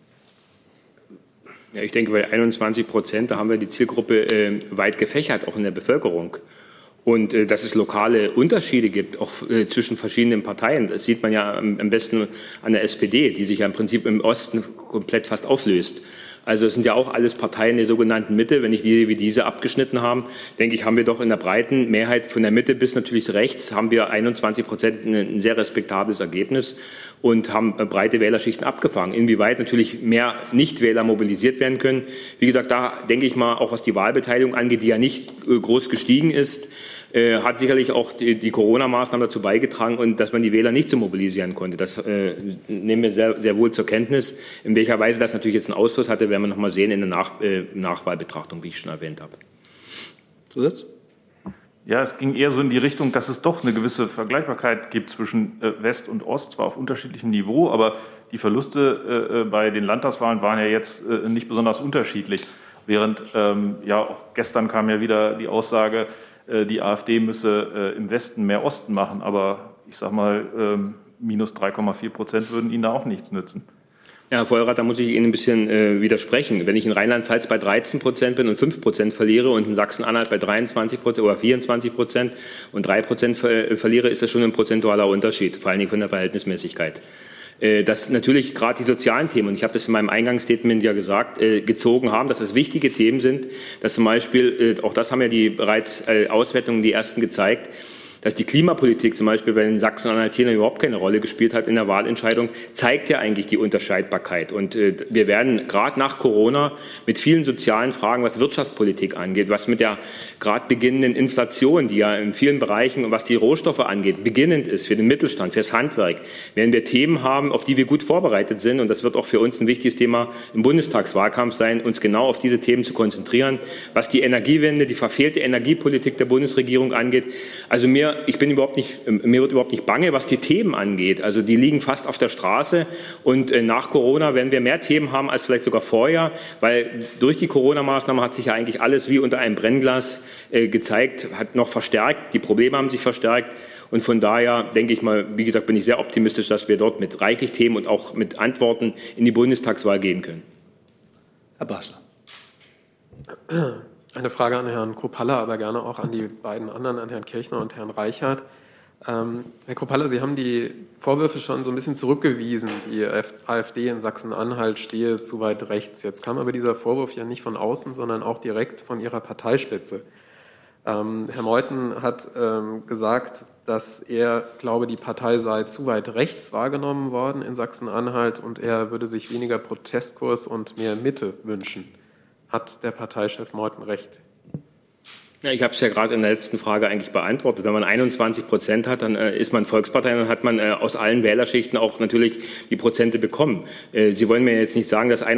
Ja, ich denke, bei 21%, da haben wir die Zielgruppe weit gefächert, auch in der Bevölkerung. Und dass es lokale Unterschiede gibt, auch zwischen verschiedenen Parteien, das sieht man ja am besten an der SPD, die sich ja im Prinzip im Osten komplett fast auflöst. Also es sind ja auch alles Parteien der sogenannten Mitte. Wenn nicht die wie diese abgeschnitten haben, denke ich, haben wir doch in der breiten Mehrheit von der Mitte bis natürlich rechts, haben wir 21% ein sehr respektables Ergebnis und haben breite Wählerschichten abgefangen. Inwieweit natürlich mehr Nichtwähler mobilisiert werden können. Wie gesagt, da denke ich mal, auch was die Wahlbeteiligung angeht, die ja nicht groß gestiegen ist, hat sicherlich auch die Corona-Maßnahmen dazu beigetragen, und dass man die Wähler nicht so mobilisieren konnte. Das nehmen wir sehr, sehr wohl zur Kenntnis. In welcher Weise das natürlich jetzt einen Ausfluss hatte, werden wir noch mal sehen in der Nachwahlbetrachtung, wie ich schon erwähnt habe. Zusatz? Ja, es ging eher so in die Richtung, dass es doch eine gewisse Vergleichbarkeit gibt zwischen West und Ost, zwar auf unterschiedlichem Niveau, aber die Verluste bei den Landtagswahlen waren ja jetzt nicht besonders unterschiedlich. Während ja auch gestern kam ja wieder die Aussage, die AfD müsse im Westen mehr Osten machen, aber ich sage mal, minus 3,4% würden Ihnen da auch nichts nützen. Ja, Herr Vollrath, da muss ich Ihnen ein bisschen widersprechen. Wenn ich in Rheinland-Pfalz bei 13% bin und 5% verliere und in Sachsen-Anhalt bei 23% oder 24% und 3% verliere, ist das schon ein prozentualer Unterschied, vor allen Dingen von der Verhältnismäßigkeit. Dass natürlich gerade die sozialen Themen, und ich habe das in meinem Eingangsstatement ja gesagt, gezogen haben, dass es wichtige Themen sind, dass zum Beispiel, auch das haben ja die bereits Auswertungen, die ersten gezeigt, dass die Klimapolitik zum Beispiel bei den Sachsen-Anhaltinern überhaupt keine Rolle gespielt hat in der Wahlentscheidung, zeigt ja eigentlich die Unterscheidbarkeit. Und wir werden gerade nach Corona mit vielen sozialen Fragen, was Wirtschaftspolitik angeht, was mit der gerade beginnenden Inflation, die ja in vielen Bereichen und was die Rohstoffe angeht, beginnend ist für den Mittelstand, fürs Handwerk, werden wir Themen haben, auf die wir gut vorbereitet sind. Und das wird auch für uns ein wichtiges Thema im Bundestagswahlkampf sein, uns genau auf diese Themen zu konzentrieren, was die Energiewende, die verfehlte Energiepolitik der Bundesregierung angeht. Also mir wird überhaupt nicht bange, was die Themen angeht. Also die liegen fast auf der Straße, und nach Corona werden wir mehr Themen haben als vielleicht sogar vorher, weil durch die Corona-Maßnahmen hat sich ja eigentlich alles wie unter einem Brennglas gezeigt, hat noch verstärkt, die Probleme haben sich verstärkt, und von daher denke ich mal, wie gesagt, bin ich sehr optimistisch, dass wir dort mit reichlich Themen und auch mit Antworten in die Bundestagswahl gehen können. Herr Basler. Eine Frage an Herrn Kropalla, aber gerne auch an die beiden anderen, an Herrn Kirchner und Herrn Reichert. Herr Kropalla, Sie haben die Vorwürfe schon so ein bisschen zurückgewiesen, die AfD in Sachsen-Anhalt stehe zu weit rechts. Jetzt kam aber dieser Vorwurf ja nicht von außen, sondern auch direkt von Ihrer Parteispitze. Herr Meuthen hat gesagt, dass er glaube, die Partei sei zu weit rechts wahrgenommen worden in Sachsen-Anhalt und er würde sich weniger Protestkurs und mehr Mitte wünschen. Hat der Parteichef Meuthen recht? Ja, ich habe es ja gerade in der letzten Frage eigentlich beantwortet. Wenn man 21% hat, dann ist man Volkspartei und dann hat man aus allen Wählerschichten auch natürlich die Prozente bekommen. Sie wollen mir jetzt nicht sagen, dass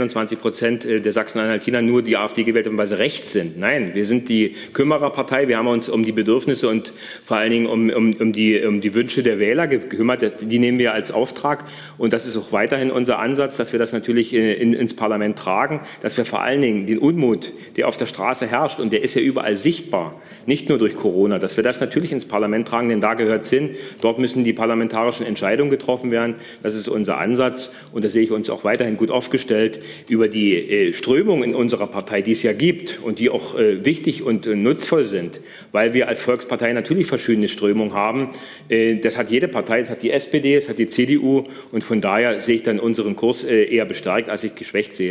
21% der Sachsen-Anhaltiner nur die AfD gewählt haben, weil sie rechts sind. Nein, wir sind die Kümmererpartei. Wir haben uns um die Bedürfnisse und vor allen Dingen um die Wünsche der Wähler gekümmert. Die nehmen wir als Auftrag. Und das ist auch weiterhin unser Ansatz, dass wir das natürlich ins Parlament tragen, dass wir vor allen Dingen den Unmut, der auf der Straße herrscht, und der ist ja überall sichtbar, nicht nur durch Corona, dass wir das natürlich ins Parlament tragen, denn da gehört es hin. Dort müssen die parlamentarischen Entscheidungen getroffen werden. Das ist unser Ansatz und da sehe ich uns auch weiterhin gut aufgestellt über die Strömung in unserer Partei, die es ja gibt und die auch wichtig und nutzvoll sind, weil wir als Volkspartei natürlich verschiedene Strömungen haben. Das hat jede Partei, das hat die SPD, das hat die CDU und von daher sehe ich dann unseren Kurs eher bestärkt, als ich geschwächt sehe.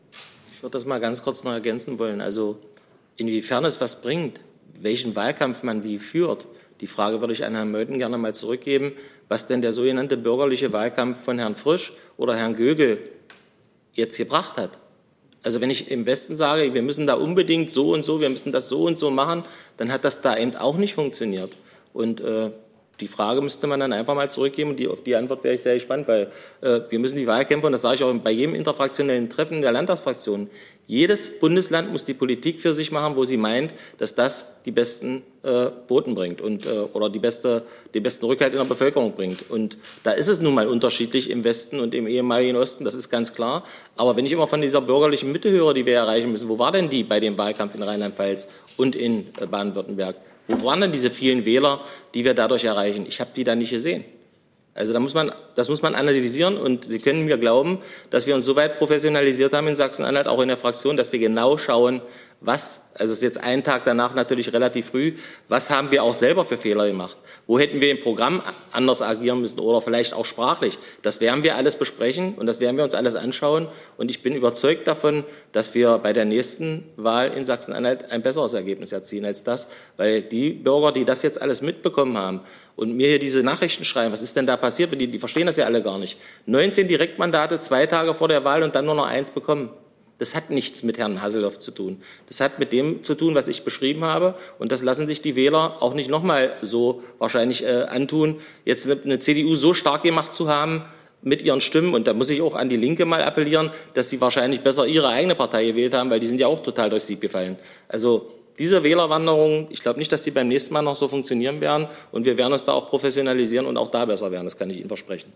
Ich würde das mal ganz kurz noch ergänzen wollen. Also inwiefern es was bringt, welchen Wahlkampf man wie führt, die Frage würde ich an Herrn Meuthen gerne mal zurückgeben, was denn der sogenannte bürgerliche Wahlkampf von Herrn Frisch oder Herrn Gögel jetzt gebracht hat. Also wenn ich im Westen sage, wir müssen da unbedingt so und so, wir müssen das so und so machen, dann hat das da eben auch nicht funktioniert. Und die Frage müsste man dann einfach mal zurückgeben und auf die Antwort wäre ich sehr gespannt, weil wir müssen die Wahlkämpfe, und das sage ich auch bei jedem interfraktionellen Treffen der Landtagsfraktionen, jedes Bundesland muss die Politik für sich machen, wo sie meint, dass das die besten Voten bringt und, oder die besten Rückhalt in der Bevölkerung bringt. Und da ist es nun mal unterschiedlich im Westen und im ehemaligen Osten, das ist ganz klar. Aber wenn ich immer von dieser bürgerlichen Mitte höre, die wir erreichen müssen, wo war denn die bei dem Wahlkampf in Rheinland-Pfalz und in Baden-Württemberg? Wo waren denn diese vielen Wähler, die wir dadurch erreichen? Ich habe die da nicht gesehen. Also das muss man analysieren und Sie können mir glauben, dass wir uns so weit professionalisiert haben in Sachsen-Anhalt, auch in der Fraktion, dass wir genau schauen, was, also es ist jetzt ein Tag danach natürlich relativ früh, was haben wir auch selber für Fehler gemacht? Wo hätten wir im Programm anders agieren müssen oder vielleicht auch sprachlich? Das werden wir alles besprechen und das werden wir uns alles anschauen. Und ich bin überzeugt davon, dass wir bei der nächsten Wahl in Sachsen-Anhalt ein besseres Ergebnis erzielen als das, weil die Bürger, die das jetzt alles mitbekommen haben und mir hier diese Nachrichten schreiben, was ist denn da passiert? Die verstehen das ja alle gar nicht. 19 Direktmandate, 2 Tage vor der Wahl und dann nur noch 1 bekommen. Das hat nichts mit Herrn Hasselhoff zu tun. Das hat mit dem zu tun, was ich beschrieben habe. Und das lassen sich die Wähler auch nicht nochmal so wahrscheinlich antun, jetzt eine CDU so stark gemacht zu haben mit ihren Stimmen. Und da muss ich auch an die Linke mal appellieren, dass sie wahrscheinlich besser ihre eigene Partei gewählt haben, weil die sind ja auch total durchs Sieb gefallen. Also diese Wählerwanderung, ich glaube nicht, dass die beim nächsten Mal noch so funktionieren werden. Und wir werden uns da auch professionalisieren und auch da besser werden. Das kann ich Ihnen versprechen.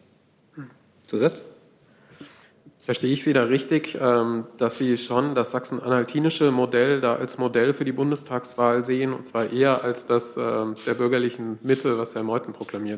Zusatz? Verstehe ich Sie da richtig, dass Sie schon das sachsen-anhaltinische Modell da als Modell für die Bundestagswahl sehen, und zwar eher als das der bürgerlichen Mitte, was Herr Meuthen proklamiert?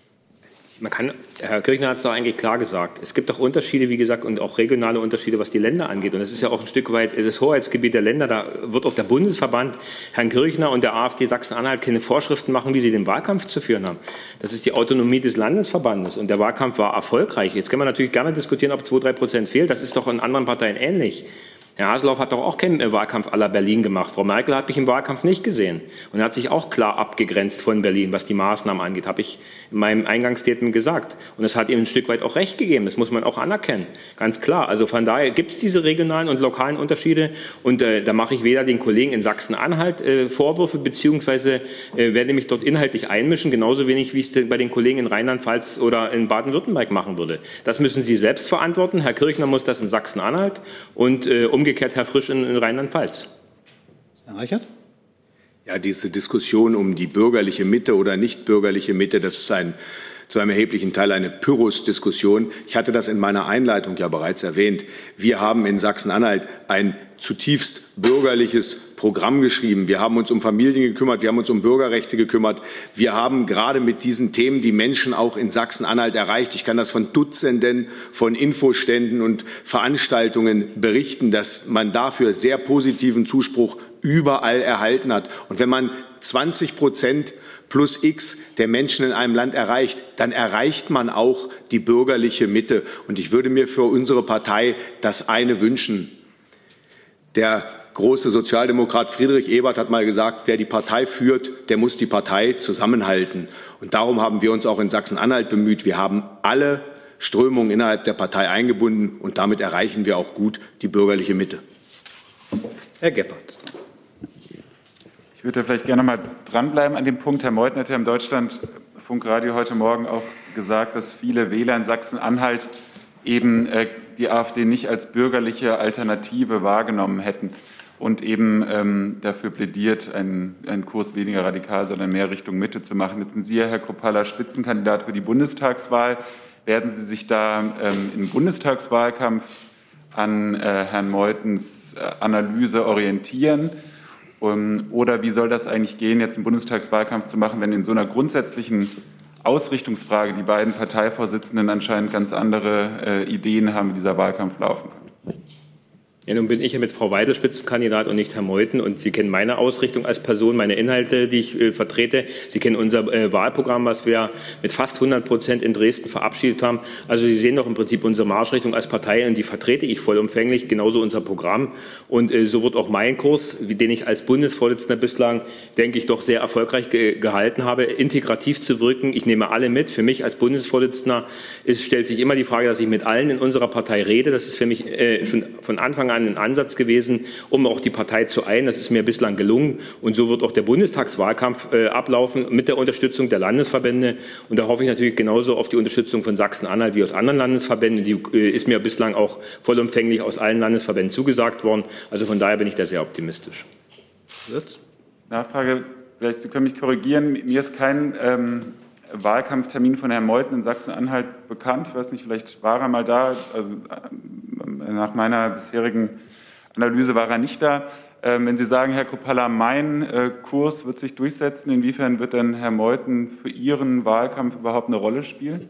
Herr Kirchner hat es doch eigentlich klar gesagt. Es gibt doch Unterschiede, wie gesagt, und auch regionale Unterschiede, was die Länder angeht. Und das ist ja auch ein Stück weit das Hoheitsgebiet der Länder. Da wird auch der Bundesverband, Herrn Kirchner und der AfD Sachsen-Anhalt keine Vorschriften machen, wie sie den Wahlkampf zu führen haben. Das ist die Autonomie des Landesverbandes. Und der Wahlkampf war erfolgreich. Jetzt kann man natürlich gerne diskutieren, ob 2-3% fehlt. Das ist doch in anderen Parteien ähnlich. Herr Hasselhoff hat doch auch keinen Wahlkampf à la Berlin gemacht. Frau Merkel hat mich im Wahlkampf nicht gesehen und hat sich auch klar abgegrenzt von Berlin, was die Maßnahmen angeht, habe ich in meinem Eingangsstatement gesagt. Und das hat ihm ein Stück weit auch recht gegeben. Das muss man auch anerkennen, ganz klar. Also von daher gibt es diese regionalen und lokalen Unterschiede. Und da mache ich weder den Kollegen in Sachsen-Anhalt Vorwürfe, beziehungsweise werde mich dort inhaltlich einmischen, genauso wenig, wie ich es bei den Kollegen in Rheinland-Pfalz oder in Baden-Württemberg machen würde. Das müssen Sie selbst verantworten. Herr Kirchner muss das in Sachsen-Anhalt und umgekehrt Herr Frisch in Rheinland-Pfalz. Herr Reichert? Ja, diese Diskussion um die bürgerliche Mitte oder nicht bürgerliche Mitte, das ist zu einem erheblichen Teil eine Pyrrhus-Diskussion. Ich hatte das in meiner Einleitung ja bereits erwähnt. Wir haben in Sachsen-Anhalt ein zutiefst bürgerliches Programm geschrieben. Wir haben uns um Familien gekümmert, wir haben uns um Bürgerrechte gekümmert. Wir haben gerade mit diesen Themen die Menschen auch in Sachsen-Anhalt erreicht. Ich kann das von Dutzenden von Infoständen und Veranstaltungen berichten, dass man dafür sehr positiven Zuspruch überall erhalten hat. Und wenn man 20% plus X der Menschen in einem Land erreicht, dann erreicht man auch die bürgerliche Mitte. Und ich würde mir für unsere Partei das eine wünschen. Der große Sozialdemokrat Friedrich Ebert hat mal gesagt, wer die Partei führt, der muss die Partei zusammenhalten. Und darum haben wir uns auch in Sachsen-Anhalt bemüht. Wir haben alle Strömungen innerhalb der Partei eingebunden und damit erreichen wir auch gut die bürgerliche Mitte. Herr Gebhardt. Ich Ich würde vielleicht gerne noch mal dranbleiben an dem Punkt. Herr Meuthen hat ja im Deutschlandfunkradio heute Morgen auch gesagt, dass viele Wähler in Sachsen-Anhalt eben die AfD nicht als bürgerliche Alternative wahrgenommen hätten und eben dafür plädiert, einen Kurs weniger radikal, sondern mehr Richtung Mitte zu machen. Jetzt sind Sie, Herr Kruppalla, Spitzenkandidat für die Bundestagswahl. Werden Sie sich da im Bundestagswahlkampf an Herrn Meuthens Analyse orientieren? Oder wie soll das eigentlich gehen, jetzt einen Bundestagswahlkampf zu machen, wenn in so einer grundsätzlichen Ausrichtungsfrage die beiden Parteivorsitzenden anscheinend ganz andere Ideen haben, wie dieser Wahlkampf laufen kann? Ja, nun bin ich ja mit Frau Weidel Spitzenkandidat und nicht Herr Meuthen. Und Sie kennen meine Ausrichtung als Person, meine Inhalte, die ich vertrete. Sie kennen unser Wahlprogramm, was wir mit fast 100% in Dresden verabschiedet haben. Also Sie sehen doch im Prinzip unsere Marschrichtung als Partei, und die vertrete ich vollumfänglich, genauso unser Programm. Und so wird auch mein Kurs, den ich als Bundesvorsitzender bislang, denke ich, doch sehr erfolgreich gehalten habe, integrativ zu wirken. Ich nehme alle mit. Für mich als Bundesvorsitzender stellt sich immer die Frage, dass ich mit allen in unserer Partei rede. Das ist für mich schon von Anfang an ein Ansatz gewesen, um auch die Partei zu ein. Das ist mir bislang gelungen. Und so wird auch der Bundestagswahlkampf ablaufen mit der Unterstützung der Landesverbände. Und da hoffe ich natürlich genauso auf die Unterstützung von Sachsen-Anhalt wie aus anderen Landesverbänden. Die ist mir bislang auch vollumfänglich aus allen Landesverbänden zugesagt worden. Also von daher bin ich da sehr optimistisch. Nachfrage, vielleicht Sie können mich korrigieren. Mir ist kein Wahlkampftermin von Herrn Meuthen in Sachsen-Anhalt bekannt. Ich weiß nicht, vielleicht war er mal da. Also, nach meiner bisherigen Analyse war er nicht da. Wenn Sie sagen, Herr Kruppalla, mein Kurs wird sich durchsetzen, inwiefern wird denn Herr Meuthen für Ihren Wahlkampf überhaupt eine Rolle spielen?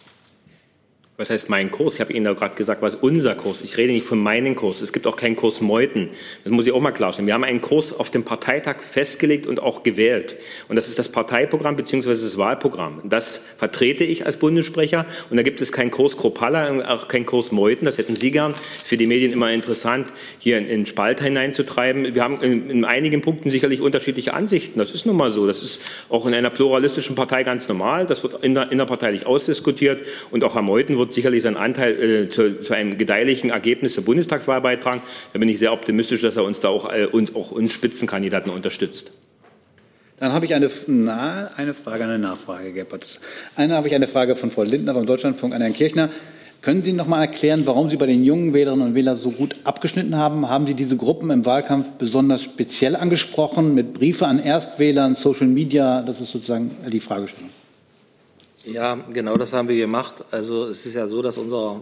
Was heißt mein Kurs? Ich habe Ihnen da gerade gesagt, was ist unser Kurs? Ich rede nicht von meinem Kurs. Es gibt auch keinen Kurs Meuthen. Das muss ich auch mal klarstellen. Wir haben einen Kurs auf dem Parteitag festgelegt und auch gewählt. Und das ist das Parteiprogramm bzw. das Wahlprogramm. Das vertrete ich als Bundessprecher. Und da gibt es keinen Kurs Kruppalla und auch keinen Kurs Meuthen. Das hätten Sie gern. Das ist für die Medien immer interessant, hier in Spalt hineinzutreiben. Wir haben in einigen Punkten sicherlich unterschiedliche Ansichten. Das ist nun mal so. Das ist auch in einer pluralistischen Partei ganz normal. Das wird innerparteilich ausdiskutiert. Und auch Herr Meuthen wird sicherlich seinen Anteil zu einem gedeihlichen Ergebnis zur Bundestagswahl beitragen. Da bin ich sehr optimistisch, dass er uns da auch uns Spitzenkandidaten unterstützt. Dann habe ich eine Frage, eine Nachfrage, Gebhardt. Habe ich eine Frage von Frau Lindner vom Deutschlandfunk an Herrn Kirchner. Können Sie noch mal erklären, warum Sie bei den jungen Wählerinnen und Wählern so gut abgeschnitten haben? Haben Sie diese Gruppen im Wahlkampf besonders speziell angesprochen, mit Briefe an Erstwählern, Social Media? Das ist sozusagen die Fragestellung. Ja, genau das haben wir gemacht. Also es ist ja so, dass unser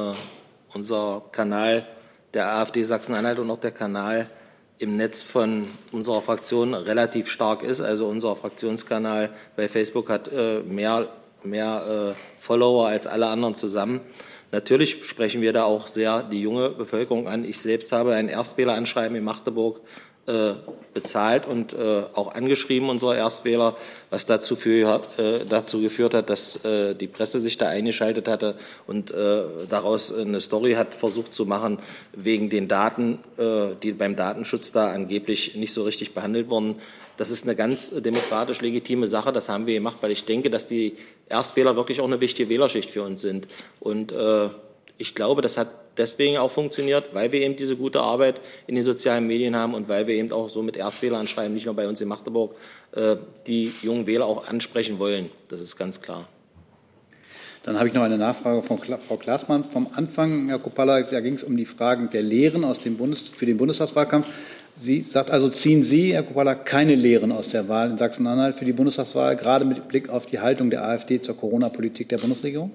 Kanal der AfD Sachsen-Anhalt und auch der Kanal im Netz von unserer Fraktion relativ stark ist. Also unser Fraktionskanal bei Facebook hat mehr Follower als alle anderen zusammen. Natürlich sprechen wir da auch sehr die junge Bevölkerung an. Ich selbst habe ein Erstwähleranschreiben in Magdeburg bezahlt und auch angeschrieben, unsere Erstwähler, was dazu geführt hat, dass die Presse sich da eingeschaltet hatte und daraus eine Story hat versucht zu machen, wegen den Daten, die beim Datenschutz da angeblich nicht so richtig behandelt wurden. Das ist eine ganz demokratisch legitime Sache. Das haben wir gemacht, weil ich denke, dass die Erstwähler wirklich auch eine wichtige Wählerschicht für uns sind. Und ich glaube, das hat deswegen auch funktioniert, weil wir eben diese gute Arbeit in den sozialen Medien haben und weil wir eben auch so mit Erstwähleranschreiben, nicht nur bei uns in Magdeburg, die jungen Wähler auch ansprechen wollen. Das ist ganz klar. Dann habe ich noch eine Nachfrage von Frau Klaßmann vom Anfang. Herr Kruppalla, da ging es um die Fragen der Lehren für den Bundestagswahlkampf. Sie sagt also, ziehen Sie, Herr Kruppalla, keine Lehren aus der Wahl in Sachsen-Anhalt für die Bundestagswahl, gerade mit Blick auf die Haltung der AfD zur Corona-Politik der Bundesregierung?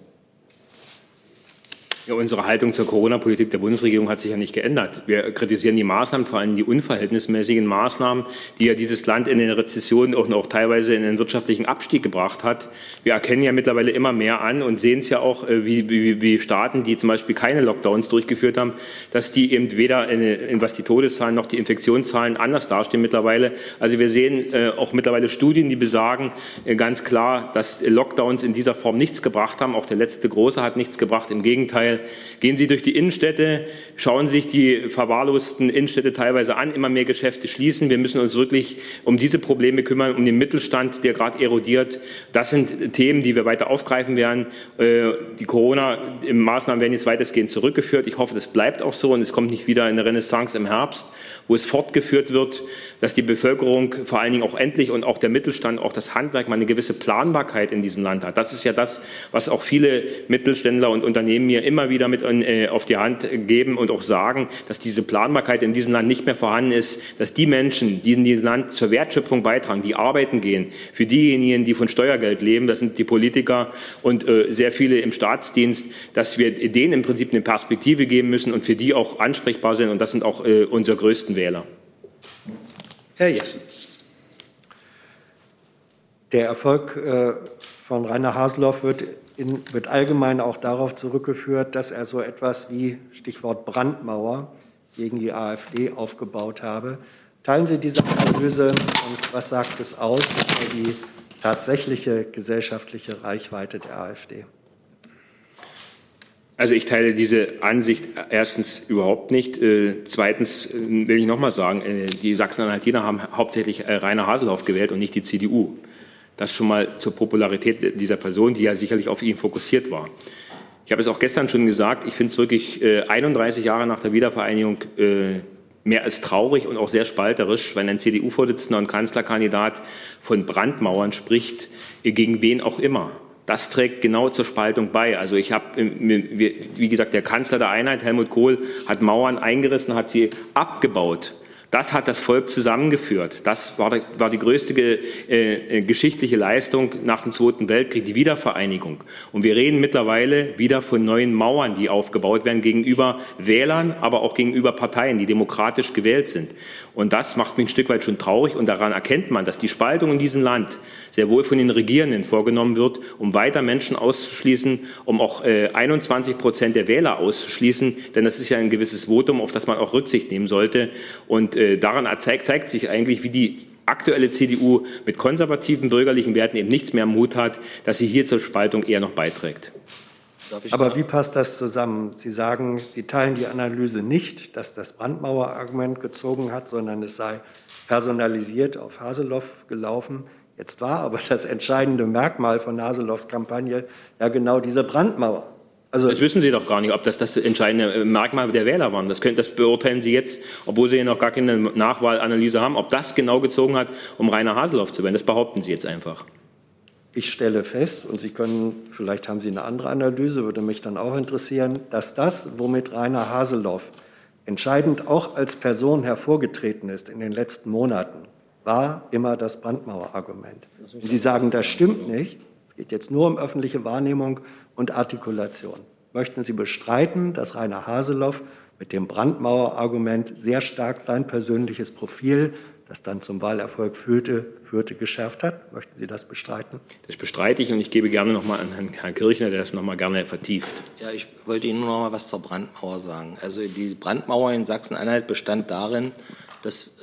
Ja, unsere Haltung zur Corona-Politik der Bundesregierung hat sich ja nicht geändert. Wir kritisieren die Maßnahmen, vor allem die unverhältnismäßigen Maßnahmen, die ja dieses Land in den Rezessionen und auch teilweise in den wirtschaftlichen Abstieg gebracht hat. Wir erkennen ja mittlerweile immer mehr an und sehen es ja auch, wie Staaten, die zum Beispiel keine Lockdowns durchgeführt haben, dass die eben weder was die Todeszahlen noch die Infektionszahlen anders dastehen mittlerweile. Also wir sehen auch mittlerweile Studien, die besagen ganz klar, dass Lockdowns in dieser Form nichts gebracht haben. Auch der letzte große hat nichts gebracht. Im Gegenteil, gehen Sie durch die Innenstädte, schauen sich die verwahrlosten Innenstädte teilweise an, immer mehr Geschäfte schließen. Wir müssen uns wirklich um diese Probleme kümmern, um den Mittelstand, der gerade erodiert. Das sind Themen, die wir weiter aufgreifen werden. Die Corona-Maßnahmen werden jetzt weitestgehend zurückgeführt. Ich hoffe, das bleibt auch so und es kommt nicht wieder eine Renaissance im Herbst, wo es fortgeführt wird, dass die Bevölkerung vor allen Dingen auch endlich und auch der Mittelstand, auch das Handwerk mal eine gewisse Planbarkeit in diesem Land hat. Das ist ja das, was auch viele Mittelständler und Unternehmen mir immer wieder mit auf die Hand geben und auch sagen, dass diese Planbarkeit in diesem Land nicht mehr vorhanden ist, dass die Menschen, die in diesem Land zur Wertschöpfung beitragen, die arbeiten gehen, für diejenigen, die von Steuergeld leben, das sind die Politiker und sehr viele im Staatsdienst, dass wir denen im Prinzip eine Perspektive geben müssen und für die auch ansprechbar sind und das sind auch unsere größten Wähler. Herr Jessen. Der Erfolg von Rainer Haseloff wird allgemein auch darauf zurückgeführt, dass er so etwas wie, Stichwort Brandmauer, gegen die AfD aufgebaut habe. Teilen Sie diese Analyse und was sagt es aus über die tatsächliche gesellschaftliche Reichweite der AfD? Also ich teile diese Ansicht erstens überhaupt nicht. Zweitens will ich noch mal sagen, die Sachsen-Anhaltiner haben hauptsächlich Rainer Haseloff gewählt und nicht die CDU. Das schon mal zur Popularität dieser Person, die ja sicherlich auf ihn fokussiert war. Ich habe es auch gestern schon gesagt, ich finde es wirklich 31 Jahre nach der Wiedervereinigung mehr als traurig und auch sehr spalterisch, wenn ein CDU-Vorsitzender und Kanzlerkandidat von Brandmauern spricht, gegen wen auch immer. Das trägt genau zur Spaltung bei. Also ich habe, wie gesagt, der Kanzler der Einheit, Helmut Kohl, hat Mauern eingerissen, hat sie abgebaut. Das hat das Volk zusammengeführt. Das war die größte geschichtliche Leistung nach dem Zweiten Weltkrieg, die Wiedervereinigung. Und wir reden mittlerweile wieder von neuen Mauern, die aufgebaut werden gegenüber Wählern, aber auch gegenüber Parteien, die demokratisch gewählt sind. Und das macht mich ein Stück weit schon traurig. Und daran erkennt man, dass die Spaltung in diesem Land sehr wohl von den Regierenden vorgenommen wird, um weiter Menschen auszuschließen, um auch 21% der Wähler auszuschließen. Denn das ist ja ein gewisses Votum, auf das man auch Rücksicht nehmen sollte. Und daran zeigt sich eigentlich, wie die aktuelle CDU mit konservativen bürgerlichen Werten eben nichts mehr am Hut hat, dass sie hier zur Spaltung eher noch beiträgt. Aber wie passt das zusammen? Sie sagen, Sie teilen die Analyse nicht, dass das Brandmauer-Argument gezogen hat, sondern es sei personalisiert auf Haseloff gelaufen. Jetzt war aber das entscheidende Merkmal von Haseloffs Kampagne ja genau diese Brandmauer. Also das wissen Sie doch gar nicht, ob das entscheidende Merkmal der Wähler waren. Das beurteilen Sie jetzt, obwohl Sie ja noch gar keine Nachwahlanalyse haben, ob das genau gezogen hat, um Rainer Haseloff zu wählen. Das behaupten Sie jetzt einfach. Ich stelle fest, und Sie können, vielleicht haben Sie eine andere Analyse, würde mich dann auch interessieren, dass das, womit Rainer Haseloff entscheidend auch als Person hervorgetreten ist in den letzten Monaten, war immer das Brandmauer-Argument. Und Sie sagen, das stimmt nicht. Es geht jetzt nur um öffentliche Wahrnehmung und Artikulation. Möchten Sie bestreiten, dass Rainer Haseloff mit dem Brandmauer-Argument sehr stark sein persönliches Profil, das dann zum Wahlerfolg führte, geschärft hat? Möchten Sie das bestreiten? Das bestreite ich und ich gebe gerne noch mal an Herrn Kirchner, der das noch mal gerne vertieft. Ja, ich wollte Ihnen nur noch mal was zur Brandmauer sagen. Also die Brandmauer in Sachsen-Anhalt bestand darin, dass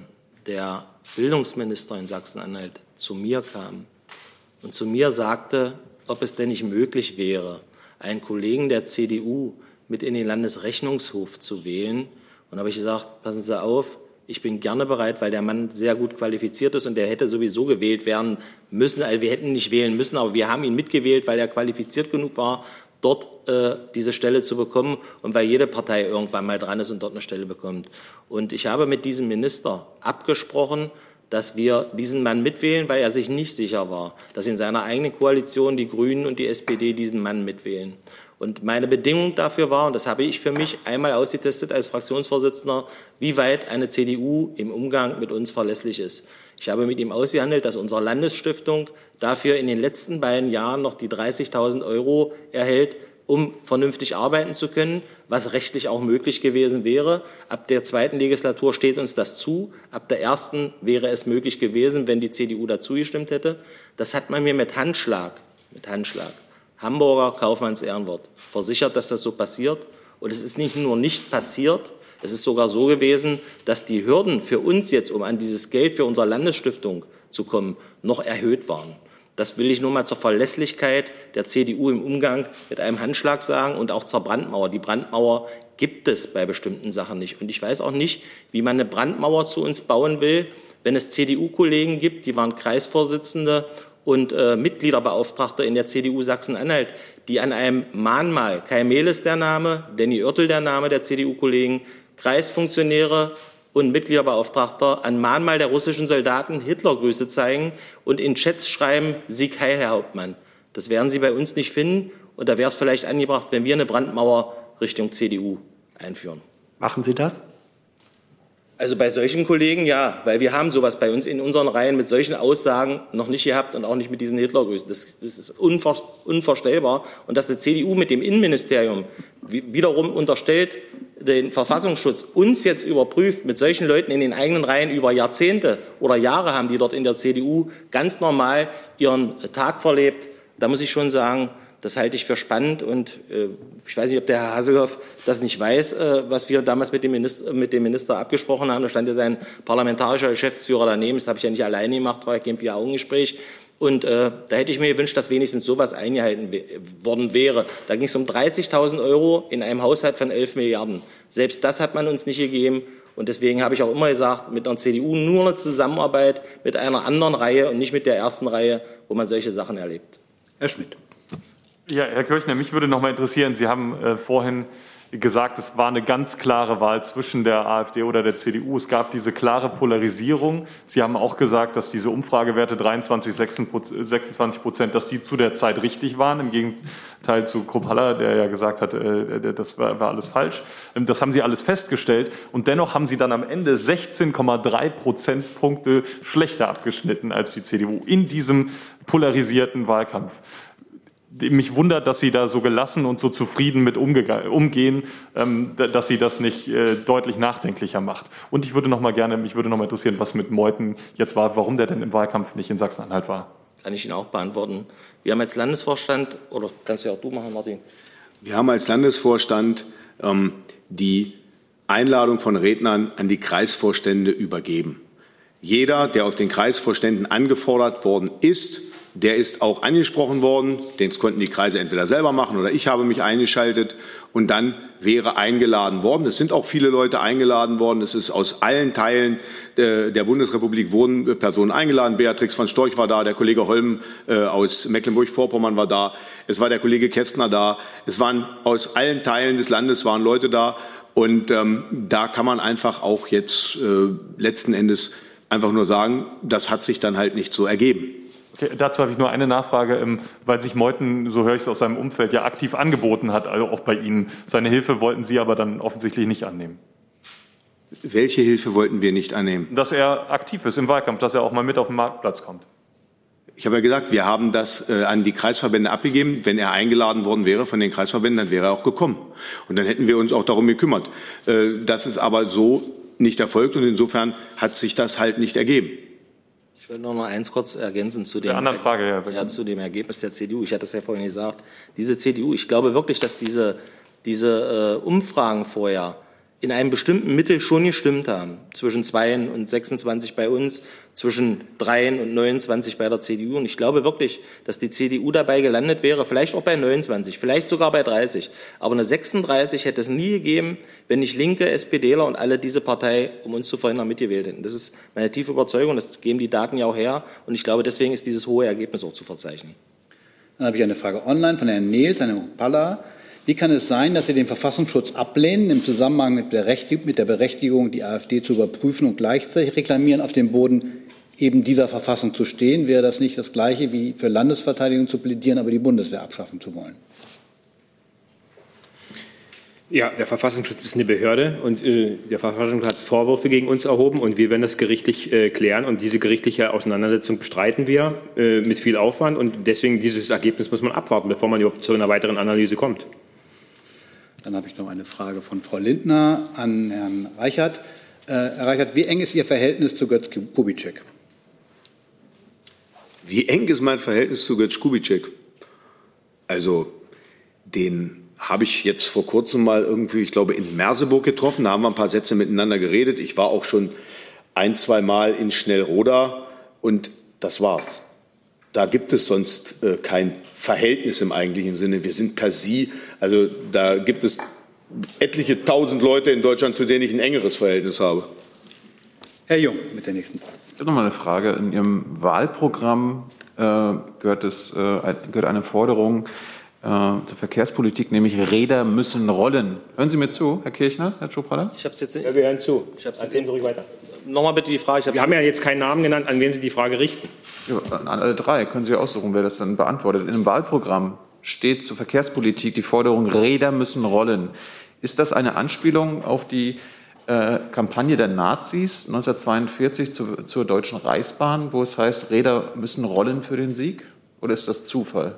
der Bildungsminister in Sachsen-Anhalt zu mir kam und zu mir sagte, ob es denn nicht möglich wäre, einen Kollegen der CDU mit in den Landesrechnungshof zu wählen. Und da habe ich gesagt, passen Sie auf, ich bin gerne bereit, weil der Mann sehr gut qualifiziert ist und der hätte sowieso gewählt werden müssen. Also wir hätten nicht wählen müssen, aber wir haben ihn mitgewählt, weil er qualifiziert genug war, dort diese Stelle zu bekommen und weil jede Partei irgendwann mal dran ist und dort eine Stelle bekommt. Und ich habe mit diesem Minister abgesprochen, dass wir diesen Mann mitwählen, weil er sich nicht sicher war, dass in seiner eigenen Koalition die Grünen und die SPD diesen Mann mitwählen. Und meine Bedingung dafür war, und das habe ich für mich einmal ausgetestet als Fraktionsvorsitzender, wie weit eine CDU im Umgang mit uns verlässlich ist. Ich habe mit ihm ausgehandelt, dass unsere Landesstiftung dafür in den letzten beiden Jahren noch die 30.000 € erhält, um vernünftig arbeiten zu können, was rechtlich auch möglich gewesen wäre. Ab der zweiten Legislatur steht uns das zu. Ab der ersten wäre es möglich gewesen, wenn die CDU dazu gestimmt hätte. Das hat man mir mit Handschlag, Hamburger Kaufmanns Ehrenwort, versichert, dass das so passiert. Und es ist nicht nur nicht passiert, es ist sogar so gewesen, dass die Hürden für uns jetzt, um an dieses Geld für unsere Landesstiftung zu kommen, noch erhöht waren. Das will ich nur mal zur Verlässlichkeit der CDU im Umgang mit einem Handschlag sagen und auch zur Brandmauer. Die Brandmauer gibt es bei bestimmten Sachen nicht. Und ich weiß auch nicht, wie man eine Brandmauer zu uns bauen will, wenn es CDU-Kollegen gibt, die waren Kreisvorsitzende und Mitgliederbeauftragte in der CDU Sachsen-Anhalt, die an einem Mahnmal, Kai Mehl ist der Name, Danny Oertel der Name der CDU-Kollegen, Kreisfunktionäre und Mitgliederbeauftragter an Mahnmal der russischen Soldaten Hitlergrüße zeigen und in Chats schreiben, Sieg heil, Herr Hauptmann. Das werden Sie bei uns nicht finden. Und da wäre es vielleicht angebracht, wenn wir eine Brandmauer Richtung CDU einführen. Machen Sie das? Also bei solchen Kollegen ja, weil wir haben sowas bei uns in unseren Reihen mit solchen Aussagen noch nicht gehabt und auch nicht mit diesen Hitlergrüßen. Das ist unvorstellbar. Und dass der CDU mit dem Innenministerium wiederum unterstellt, den Verfassungsschutz uns jetzt überprüft, mit solchen Leuten in den eigenen Reihen über Jahrzehnte oder Jahre haben die dort in der CDU ganz normal ihren Tag verlebt. Da muss ich schon sagen, das halte ich für spannend und ich weiß nicht, ob der Herr Hasselhoff das nicht weiß, was wir damals mit dem Minister abgesprochen haben. Da stand ja sein parlamentarischer Geschäftsführer daneben. Das habe ich ja nicht alleine gemacht, war ein 4-Augen-Gespräch. Und da hätte ich mir gewünscht, dass wenigstens sowas eingehalten worden wäre. Da ging es um 30.000 € in einem Haushalt von 11 Milliarden. Selbst das hat man uns nicht gegeben. Und deswegen habe ich auch immer gesagt, mit einer CDU nur eine Zusammenarbeit mit einer anderen Reihe und nicht mit der ersten Reihe, wo man solche Sachen erlebt. Herr Schmidt. Ja, Herr Kirchner, mich würde noch mal interessieren, Sie haben vorhin gesagt, es war eine ganz klare Wahl zwischen der AfD oder der CDU. Es gab diese klare Polarisierung. Sie haben auch gesagt, dass diese Umfragewerte 23, 26%, dass die zu der Zeit richtig waren, im Gegenteil zu Kruppalla, der ja gesagt hat, das war alles falsch. Das haben Sie alles festgestellt. Und dennoch haben Sie dann am Ende 16,3 Prozentpunkte schlechter abgeschnitten als die CDU in diesem polarisierten Wahlkampf. Mich wundert, dass Sie da so gelassen und so zufrieden mit umgehen, dass Sie das nicht deutlich nachdenklicher macht. Und mich würde noch mal interessieren, was mit Meuthen jetzt war, warum der denn im Wahlkampf nicht in Sachsen-Anhalt war. Kann ich Ihnen auch beantworten. Wir haben als Landesvorstand, oder kannst du ja auch du machen, Martin? Wir haben als Landesvorstand die Einladung von Rednern an die Kreisvorstände übergeben. Jeder, der auf den Kreisvorständen angefordert worden ist, der ist auch angesprochen worden. Den konnten die Kreise entweder selber machen oder ich habe mich eingeschaltet und dann wäre eingeladen worden. Es sind auch viele Leute eingeladen worden. Es ist aus allen Teilen der Bundesrepublik wurden Personen eingeladen. Beatrix von Storch war da, der Kollege Holm aus Mecklenburg-Vorpommern war da. Es war der Kollege Kästner da. Es waren aus allen Teilen des Landes waren Leute da. Und da kann man einfach auch jetzt letzten Endes einfach nur sagen, das hat sich dann halt nicht so ergeben. Okay, dazu habe ich nur eine Nachfrage, weil sich Meuthen, so höre ich es aus seinem Umfeld, ja aktiv angeboten hat, also auch bei Ihnen. Seine Hilfe wollten Sie aber dann offensichtlich nicht annehmen. Welche Hilfe wollten wir nicht annehmen? Dass er aktiv ist im Wahlkampf, dass er auch mal mit auf den Marktplatz kommt. Ich habe ja gesagt, wir haben das an die Kreisverbände abgegeben. Wenn er eingeladen worden wäre von den Kreisverbänden, dann wäre er auch gekommen. Und dann hätten wir uns auch darum gekümmert. Das ist aber so nicht erfolgt und insofern hat sich das halt nicht ergeben. Ich will nur noch eins kurz ergänzen zu dem, zu dem Ergebnis der CDU. Ich hatte es ja vorhin gesagt. Diese CDU, ich glaube wirklich, dass diese Umfragen vorher in einem bestimmten Mittel schon gestimmt haben. Zwischen 2 und 26 bei uns, zwischen 3 und 29 bei der CDU. Und ich glaube wirklich, dass die CDU dabei gelandet wäre, vielleicht auch bei 29, vielleicht sogar bei 30. Aber eine 36 hätte es nie gegeben, wenn nicht Linke, SPDler und alle diese Partei, um uns zu verhindern, mitgewählt hätten. Das ist meine tiefe Überzeugung, das geben die Daten ja auch her. Und ich glaube, deswegen ist dieses hohe Ergebnis auch zu verzeichnen. Dann habe ich eine Frage online von Herrn Nehls, Herrn Kruppalla. Wie kann es sein, dass Sie den Verfassungsschutz ablehnen im Zusammenhang mit der Berechtigung, die AfD zu überprüfen und gleichzeitig reklamieren, auf dem Boden eben dieser Verfassung zu stehen? Wäre das nicht das Gleiche wie für Landesverteidigung zu plädieren, aber die Bundeswehr abschaffen zu wollen? Ja, der Verfassungsschutz ist eine Behörde und der Verfassungsschutz hat Vorwürfe gegen uns erhoben und wir werden das gerichtlich klären und diese gerichtliche Auseinandersetzung bestreiten wir mit viel Aufwand und deswegen dieses Ergebnis muss man abwarten, bevor man überhaupt zu einer weiteren Analyse kommt. Dann habe ich noch eine Frage von Frau Lindner an Herrn Reichert. Herr Reichert, wie eng ist Ihr Verhältnis zu Götz Kubitschek? Wie eng ist mein Verhältnis zu Götz Kubitschek? Also, den habe ich jetzt vor kurzem mal irgendwie, ich glaube, in Merseburg getroffen. Da haben wir ein paar Sätze miteinander geredet. Ich war auch schon 1-2 Mal in Schnellroda und das war's. Da gibt es sonst kein Verhältnis im eigentlichen Sinne. Wir sind per Sie, also da gibt es etliche tausend Leute in Deutschland, zu denen ich ein engeres Verhältnis habe. Herr Jung mit der nächsten Frage. Ich habe noch mal eine Frage. In Ihrem Wahlprogramm gehört eine Forderung zur Verkehrspolitik, nämlich Räder müssen rollen. Hören Sie mir zu, Herr Kirchner, Herr Czopala? Ich habe es jetzt nicht. Ja, wir hören zu. Erzählen Sie ruhig weiter. Nochmal bitte die Frage. Wir haben ja jetzt keinen Namen genannt, an wen Sie die Frage richten. Ja, an alle drei. Können Sie aussuchen, wer das dann beantwortet. In dem Wahlprogramm steht zur Verkehrspolitik die Forderung, Räder müssen rollen. Ist das eine Anspielung auf die Kampagne der Nazis 1942 zur Deutschen Reichsbahn, wo es heißt, Räder müssen rollen für den Sieg? Oder ist das Zufall?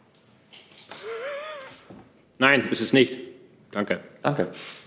Nein, ist es nicht. Danke. Danke.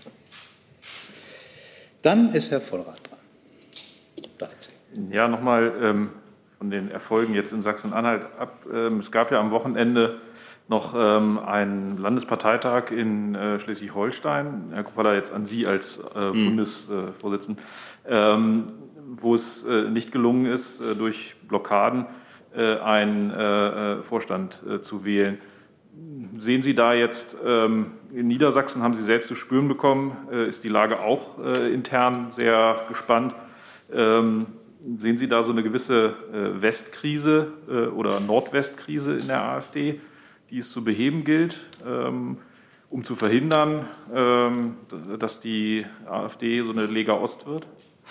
Dann ist Herr Vollrath dran. Ja, nochmal von den Erfolgen jetzt in Sachsen-Anhalt ab. Es gab ja am Wochenende noch einen Landesparteitag in Schleswig-Holstein. Herr Kopalla, jetzt an Sie als Bundesvorsitzenden, wo es nicht gelungen ist, durch Blockaden einen Vorstand zu wählen. Sehen Sie da jetzt, in Niedersachsen haben Sie selbst zu spüren bekommen, ist die Lage auch intern sehr gespannt. Sehen Sie da so eine gewisse Westkrise oder Nordwestkrise in der AfD, die es zu beheben gilt, um zu verhindern, dass die AfD so eine Lega Ost wird?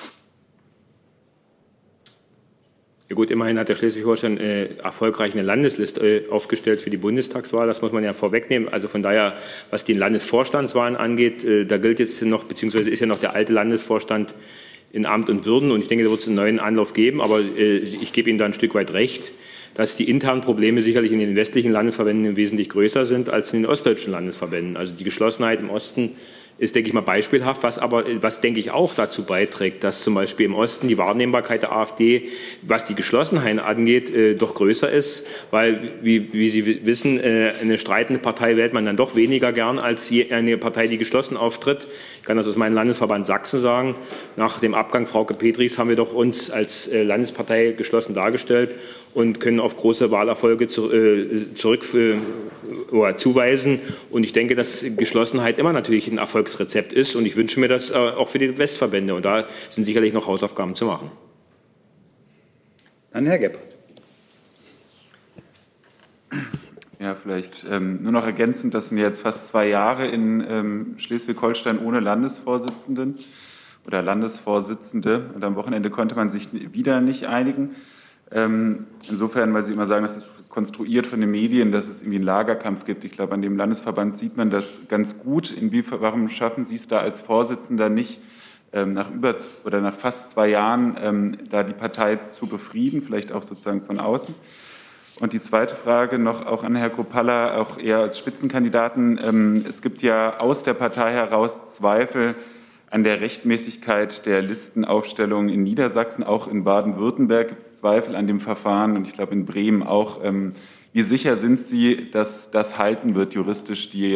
Ja gut, immerhin hat der Schleswig-Holstein erfolgreich eine Landesliste aufgestellt für die Bundestagswahl. Das muss man ja vorwegnehmen. Also von daher, was die Landesvorstandswahlen angeht, da gilt jetzt noch, beziehungsweise ist ja noch der alte Landesvorstand in Amt und Würden. Und ich denke, da wird es einen neuen Anlauf geben. Aber ich gebe Ihnen da ein Stück weit recht, dass die internen Probleme sicherlich in den westlichen Landesverbänden wesentlich größer sind als in den ostdeutschen Landesverbänden. Also die Geschlossenheit im Osten ist, denke ich mal, beispielhaft, was denke ich auch dazu beiträgt, dass zum Beispiel im Osten die Wahrnehmbarkeit der AfD, was die Geschlossenheit angeht, doch größer ist, weil, wie Sie wissen, eine streitende Partei wählt man dann doch weniger gern als eine Partei, die geschlossen auftritt. Ich kann das aus meinem Landesverband Sachsen sagen. Nach dem Abgang Frauke Petris haben wir doch uns als Landespartei geschlossen dargestellt und können auf große Wahlerfolge zuweisen. Und ich denke, dass Geschlossenheit immer natürlich ein Erfolgsrezept ist. Und ich wünsche mir das auch für die Westverbände. Und da sind sicherlich noch Hausaufgaben zu machen. Dann Herr Gebhardt. Ja, vielleicht nur noch ergänzend, das sind jetzt fast 2 Jahre in Schleswig-Holstein ohne Landesvorsitzenden oder Landesvorsitzende. Und am Wochenende konnte man sich wieder nicht einigen. Insofern, weil Sie immer sagen, das ist konstruiert von den Medien, dass es irgendwie einen Lagerkampf gibt. Ich glaube, an dem Landesverband sieht man das ganz gut. Warum schaffen Sie es da als Vorsitzender nicht, nach fast 2 Jahren da die Partei zu befrieden, vielleicht auch sozusagen von außen? Und die zweite Frage noch auch an Herrn Kopalla, auch eher als Spitzenkandidaten. Es gibt ja aus der Partei heraus Zweifel an der Rechtmäßigkeit der Listenaufstellung in Niedersachsen. Auch in Baden-Württemberg gibt es Zweifel an dem Verfahren und ich glaube in Bremen auch. Wie sicher sind Sie, dass das halten wird juristisch, die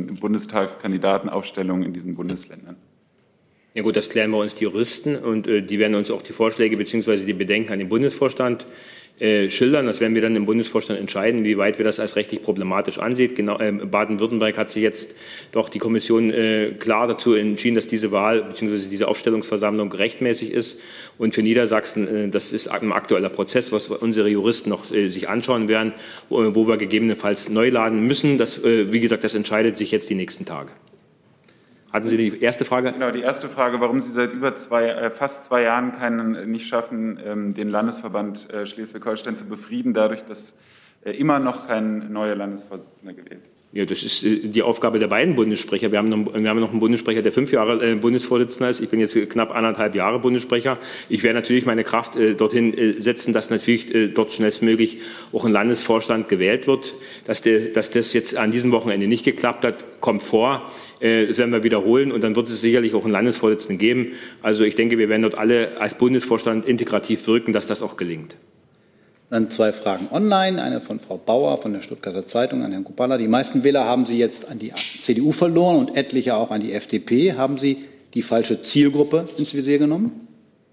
Bundestagskandidatenaufstellung in diesen Bundesländern? Ja gut, das klären wir uns die Juristen und die werden uns auch die Vorschläge bzw. die Bedenken an den Bundesvorstand schildern. Das werden wir dann im Bundesvorstand entscheiden, wie weit wir das als rechtlich problematisch ansieht. Genau, Baden-Württemberg hat sich jetzt doch die Kommission klar dazu entschieden, dass diese Wahl bzw. diese Aufstellungsversammlung rechtmäßig ist. Und für Niedersachsen, das ist ein aktueller Prozess, was unsere Juristen noch sich anschauen werden, wo wir gegebenenfalls neu laden müssen. Das, wie gesagt, das entscheidet sich jetzt die nächsten Tage. Hatten Sie die erste Frage? Genau, die erste Frage, warum Sie seit fast 2 Jahren nicht schaffen, den Landesverband Schleswig-Holstein zu befrieden, dadurch, dass immer noch kein neuer Landesvorsitzender gewählt wird. Ja, das ist die Aufgabe der beiden Bundessprecher. Wir haben noch einen Bundessprecher, der 5 Jahre Bundesvorsitzender ist. Ich bin jetzt knapp 1,5 Jahre Bundessprecher. Ich werde natürlich meine Kraft dorthin setzen, dass natürlich dort schnellstmöglich auch ein Landesvorstand gewählt wird. Dass das jetzt an diesem Wochenende nicht geklappt hat, kommt vor. Das werden wir wiederholen und dann wird es sicherlich auch einen Landesvorsitzenden geben. Also ich denke, wir werden dort alle als Bundesvorstand integrativ wirken, dass das auch gelingt. Dann 2 Fragen online, eine von Frau Bauer von der Stuttgarter Zeitung an Herrn Kopalla. Die meisten Wähler haben Sie jetzt an die CDU verloren und etliche auch an die FDP. Haben Sie die falsche Zielgruppe ins Visier genommen?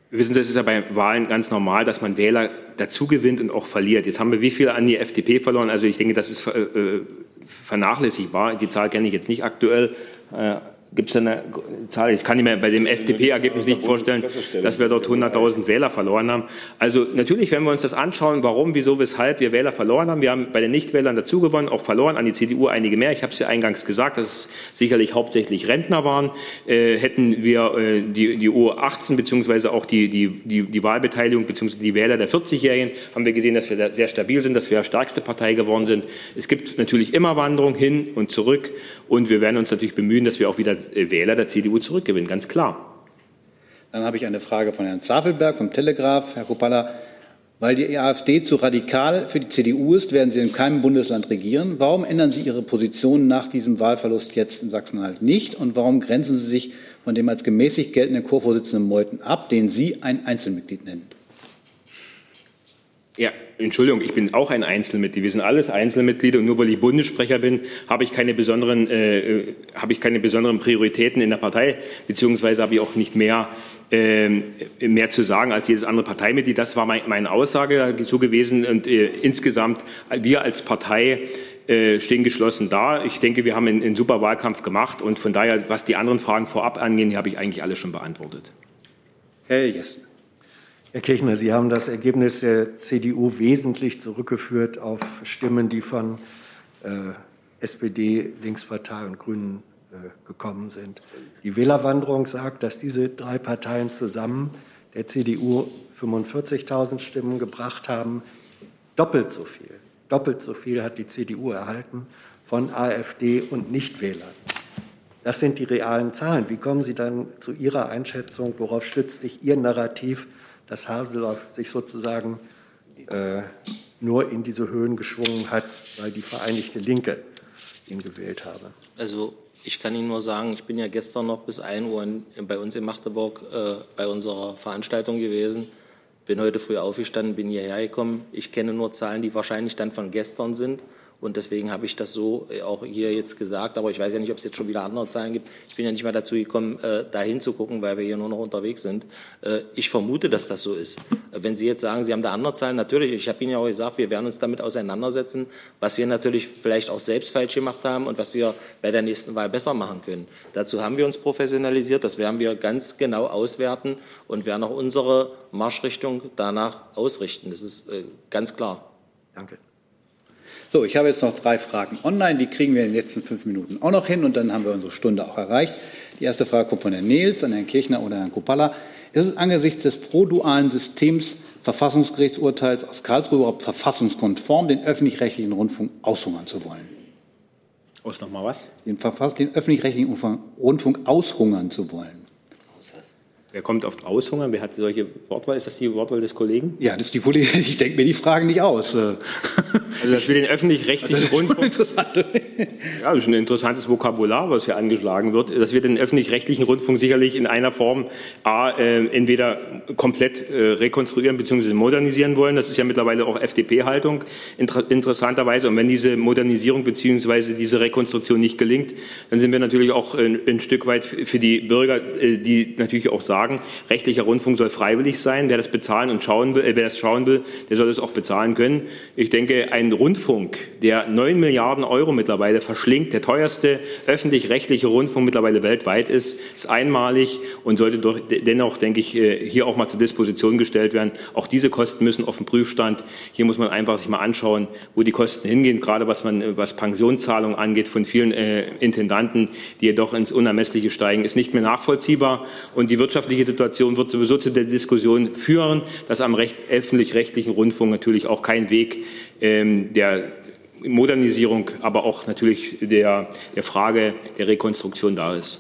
Wissen Sie, es ist ja bei Wahlen ganz normal, dass man Wähler dazu gewinnt und auch verliert. Jetzt haben wir wie viel an die FDP verloren? Also ich denke, das ist vernachlässigbar. Die Zahl kenne ich jetzt nicht aktuell. Gibt es eine Zahl? Ich kann mir bei dem FDP-Ergebnis nicht vorstellen, dass wir dort 100.000 Wähler verloren haben. Also natürlich, wenn wir uns das anschauen, warum, wieso, weshalb wir Wähler verloren haben. Wir haben bei den Nichtwählern dazu gewonnen, auch verloren, an die CDU einige mehr. Ich habe es ja eingangs gesagt, dass es sicherlich hauptsächlich Rentner waren. Hätten wir die U18 beziehungsweise auch die Wahlbeteiligung beziehungsweise die Wähler der 40-Jährigen, haben wir gesehen, dass wir da sehr stabil sind, dass wir stärkste Partei geworden sind. Es gibt natürlich immer Wanderung hin und zurück und wir werden uns natürlich bemühen, dass wir auch wieder Wähler der CDU zurückgewinnen, ganz klar. Dann habe ich eine Frage von Herrn Zafelberg vom Telegraph. Herr Coppola, weil die AfD zu radikal für die CDU ist, werden Sie in keinem Bundesland regieren. Warum ändern Sie Ihre Position nach diesem Wahlverlust jetzt in Sachsen-Anhalt nicht? Und warum grenzen Sie sich von dem als gemäßigt geltenden Chorvorsitzenden Meuthen ab, den Sie ein Einzelmitglied nennen? Ja, Entschuldigung, ich bin auch ein Einzelmitglied. Wir sind alles Einzelmitglieder und nur weil ich Bundessprecher bin, habe ich keine besonderen Prioritäten in der Partei, beziehungsweise habe ich auch nicht mehr zu sagen als jedes andere Parteimitglied. Das war meine Aussage dazu gewesen und insgesamt, wir als Partei stehen geschlossen da. Ich denke, wir haben einen super Wahlkampf gemacht und von daher, was die anderen Fragen vorab angehen, die habe ich eigentlich alle schon beantwortet. Herr Jessen. Herr Kirchner, Sie haben das Ergebnis der CDU wesentlich zurückgeführt auf Stimmen, die von SPD, Linkspartei und Grünen gekommen sind. Die Wählerwanderung sagt, dass diese drei Parteien zusammen der CDU 45.000 Stimmen gebracht haben. Doppelt so viel hat die CDU erhalten von AfD und Nichtwählern. Das sind die realen Zahlen. Wie kommen Sie dann zu Ihrer Einschätzung? Worauf stützt sich Ihr Narrativ, dass Haseloff sich sozusagen nur in diese Höhen geschwungen hat, weil die Vereinigte Linke ihn gewählt habe? Also ich kann Ihnen nur sagen, ich bin ja gestern noch bis 1 Uhr bei uns in Magdeburg bei unserer Veranstaltung gewesen. Bin heute früh aufgestanden, bin hierher gekommen. Ich kenne nur Zahlen, die wahrscheinlich dann von gestern sind. Und deswegen habe ich das so auch hier jetzt gesagt. Aber ich weiß ja nicht, ob es jetzt schon wieder andere Zahlen gibt. Ich bin ja nicht mal dazu gekommen, da hinzugucken, weil wir hier nur noch unterwegs sind. Ich vermute, dass das so ist. Wenn Sie jetzt sagen, Sie haben da andere Zahlen, natürlich. Ich habe Ihnen ja auch gesagt, wir werden uns damit auseinandersetzen, was wir natürlich vielleicht auch selbst falsch gemacht haben und was wir bei der nächsten Wahl besser machen können. Dazu haben wir uns professionalisiert. Das werden wir ganz genau auswerten und werden auch unsere Marschrichtung danach ausrichten. Das ist ganz klar. Danke. So, ich habe jetzt noch 3 Fragen online, die kriegen wir in den letzten 5 Minuten auch noch hin und dann haben wir unsere Stunde auch erreicht. Die erste Frage kommt von Herrn Nehls an Herrn Kirchner oder Herrn Coppola. Ist es angesichts des produalen Systems Verfassungsgerichtsurteils aus Karlsruhe überhaupt verfassungskonform, den öffentlich-rechtlichen Rundfunk aushungern zu wollen? Nochmal was? Den öffentlich-rechtlichen Rundfunk aushungern zu wollen. Wer kommt auf Aushungern? Wer hat solche Wortwahl? Ist das die Wortwahl des Kollegen? Ja, das ist die Politik. Ich denke mir die Fragen nicht aus. Also, dass wir den öffentlich-rechtlichen Rundfunk... Ja, das ist ein interessantes Vokabular, was hier angeschlagen wird. Dass wir den öffentlich-rechtlichen Rundfunk sicherlich in einer Form entweder komplett rekonstruieren bzw. modernisieren wollen. Das ist ja mittlerweile auch FDP-Haltung, interessanterweise. Und wenn diese Modernisierung bzw. diese Rekonstruktion nicht gelingt, dann sind wir natürlich auch ein Stück weit für die Bürger, die natürlich auch sagen, rechtlicher Rundfunk soll freiwillig sein. Wer das bezahlen und schauen will, wer das schauen will, der soll das auch bezahlen können. Ich denke, ein Rundfunk, der 9 Milliarden Euro mittlerweile verschlingt, der teuerste öffentlich-rechtliche Rundfunk mittlerweile weltweit ist einmalig und sollte dennoch, denke ich, hier auch mal zur Disposition gestellt werden. Auch diese Kosten müssen auf den Prüfstand. Hier muss man einfach sich mal anschauen, wo die Kosten hingehen, gerade was Pensionszahlungen angeht von vielen Intendanten, die jedoch ins Unermessliche steigen, ist nicht mehr nachvollziehbar. Und die wirtschaftliche Situation wird sowieso zu der Diskussion führen, dass am öffentlich-rechtlichen Rundfunk natürlich auch kein Weg der Modernisierung, aber auch natürlich der Frage der Rekonstruktion da ist.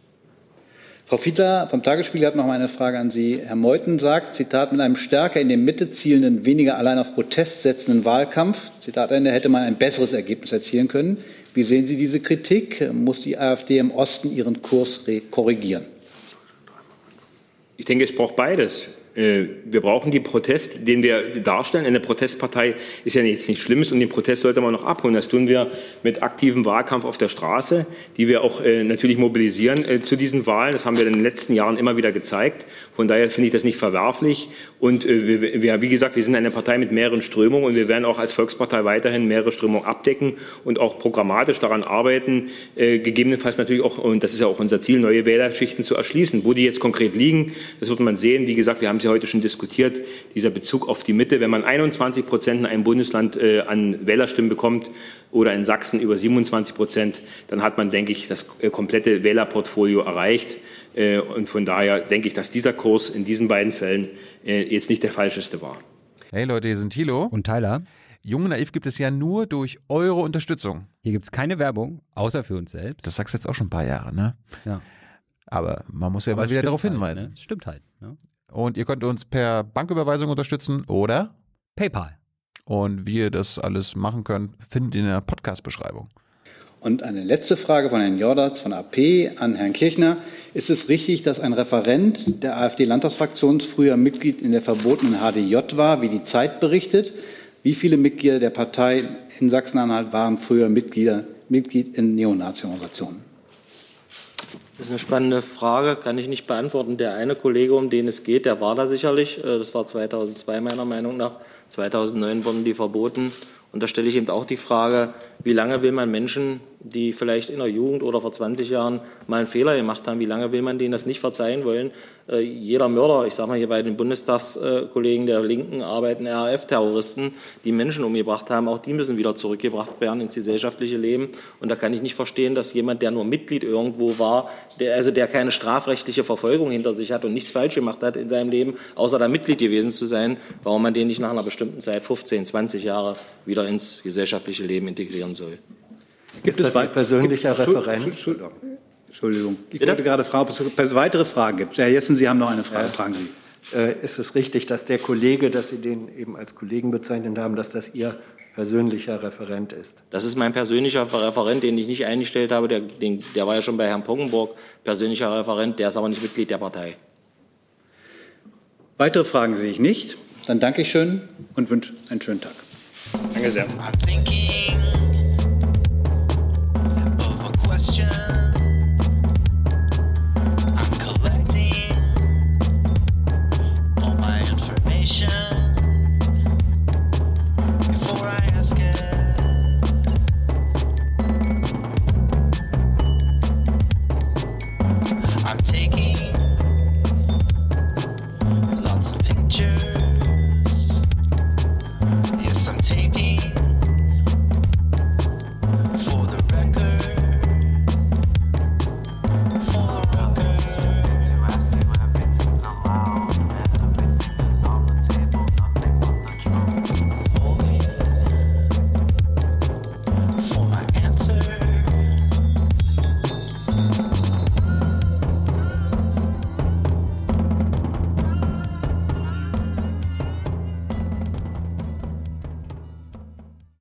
Frau Fiedler vom Tagesspiegel hat noch mal eine Frage an Sie. Herr Meuthen sagt, Zitat, mit einem stärker in die Mitte zielenden, weniger allein auf Protest setzenden Wahlkampf, Zitat Ende, hätte man ein besseres Ergebnis erzielen können. Wie sehen Sie diese Kritik? Muss die AfD im Osten ihren Kurs korrigieren? Ich denke, es braucht beides. Wir brauchen den Protest, den wir darstellen. Eine Protestpartei ist ja jetzt nichts Schlimmes und den Protest sollte man noch abholen. Das tun wir mit aktivem Wahlkampf auf der Straße, die wir auch natürlich mobilisieren zu diesen Wahlen. Das haben wir in den letzten Jahren immer wieder gezeigt. Von daher finde ich das nicht verwerflich. Und wie gesagt, wir sind eine Partei mit mehreren Strömungen und wir werden auch als Volkspartei weiterhin mehrere Strömungen abdecken und auch programmatisch daran arbeiten, gegebenenfalls natürlich auch, und das ist ja auch unser Ziel, neue Wählerschichten zu erschließen. Wo die jetzt konkret liegen, das wird man sehen. Wie gesagt, wir haben sie heute schon diskutiert, dieser Bezug auf die Mitte. Wenn man 21% in einem Bundesland an Wählerstimmen bekommt oder in Sachsen über 27%, dann hat man, denke ich, das komplette Wählerportfolio erreicht. Und von daher denke ich, dass dieser Kurs in diesen beiden Fällen jetzt nicht der falscheste war. Hey Leute, hier sind Thilo und Tyler. Jung und Naiv gibt es ja nur durch eure Unterstützung. Hier gibt es keine Werbung, außer für uns selbst. Das sagst du jetzt auch schon ein paar Jahre, ne? Ja. Aber man muss ja mal wieder darauf hinweisen. Ne? Stimmt halt. Ne? Und ihr könnt uns per Banküberweisung unterstützen oder PayPal. Und wie ihr das alles machen könnt, findet ihr in der Podcast-Beschreibung. Und eine letzte Frage von Herrn Jordatz von AP an Herrn Kirchner. Ist es richtig, dass ein Referent der AfD-Landtagsfraktion früher Mitglied in der verbotenen HDJ war, wie die Zeit berichtet? Wie viele Mitglieder der Partei in Sachsen-Anhalt waren früher Mitglied in Neonazi-Organisationen? Das ist eine spannende Frage, kann ich nicht beantworten. Der eine Kollege, um den es geht, der war da sicherlich. Das war 2002 meiner Meinung nach. 2009 wurden die verboten. Und da stelle ich eben auch die Frage, wie lange will man Menschen, die vielleicht in der Jugend oder vor 20 Jahren mal einen Fehler gemacht haben, wie lange will man denen das nicht verzeihen wollen? Jeder Mörder, ich sage mal hier bei den Bundestagskollegen der Linken arbeiten RAF-Terroristen, die Menschen umgebracht haben, auch die müssen wieder zurückgebracht werden ins gesellschaftliche Leben. Und da kann ich nicht verstehen, dass jemand, der nur Mitglied irgendwo war, der keine strafrechtliche Verfolgung hinter sich hat und nichts falsch gemacht hat in seinem Leben, außer da Mitglied gewesen zu sein, warum man den nicht nach einer bestimmten Zeit, 15, 20 Jahre, wieder ins gesellschaftliche Leben integrieren soll. Gibt es ein persönlicher Referent? Entschuldigung, ich wollte gerade fragen, ob es weitere Fragen gibt. Herr Jessen, Sie haben noch eine Frage. Fragen Sie. Ist es richtig, dass der Kollege, dass Sie den eben als Kollegen bezeichnet haben, dass das Ihr persönlicher Referent ist? Das ist mein persönlicher Referent, den ich nicht eingestellt habe. Der war ja schon bei Herrn Poggenburg persönlicher Referent, der ist aber nicht Mitglied der Partei. Weitere Fragen sehe ich nicht. Dann danke ich schön und wünsche einen schönen Tag. Danke sehr.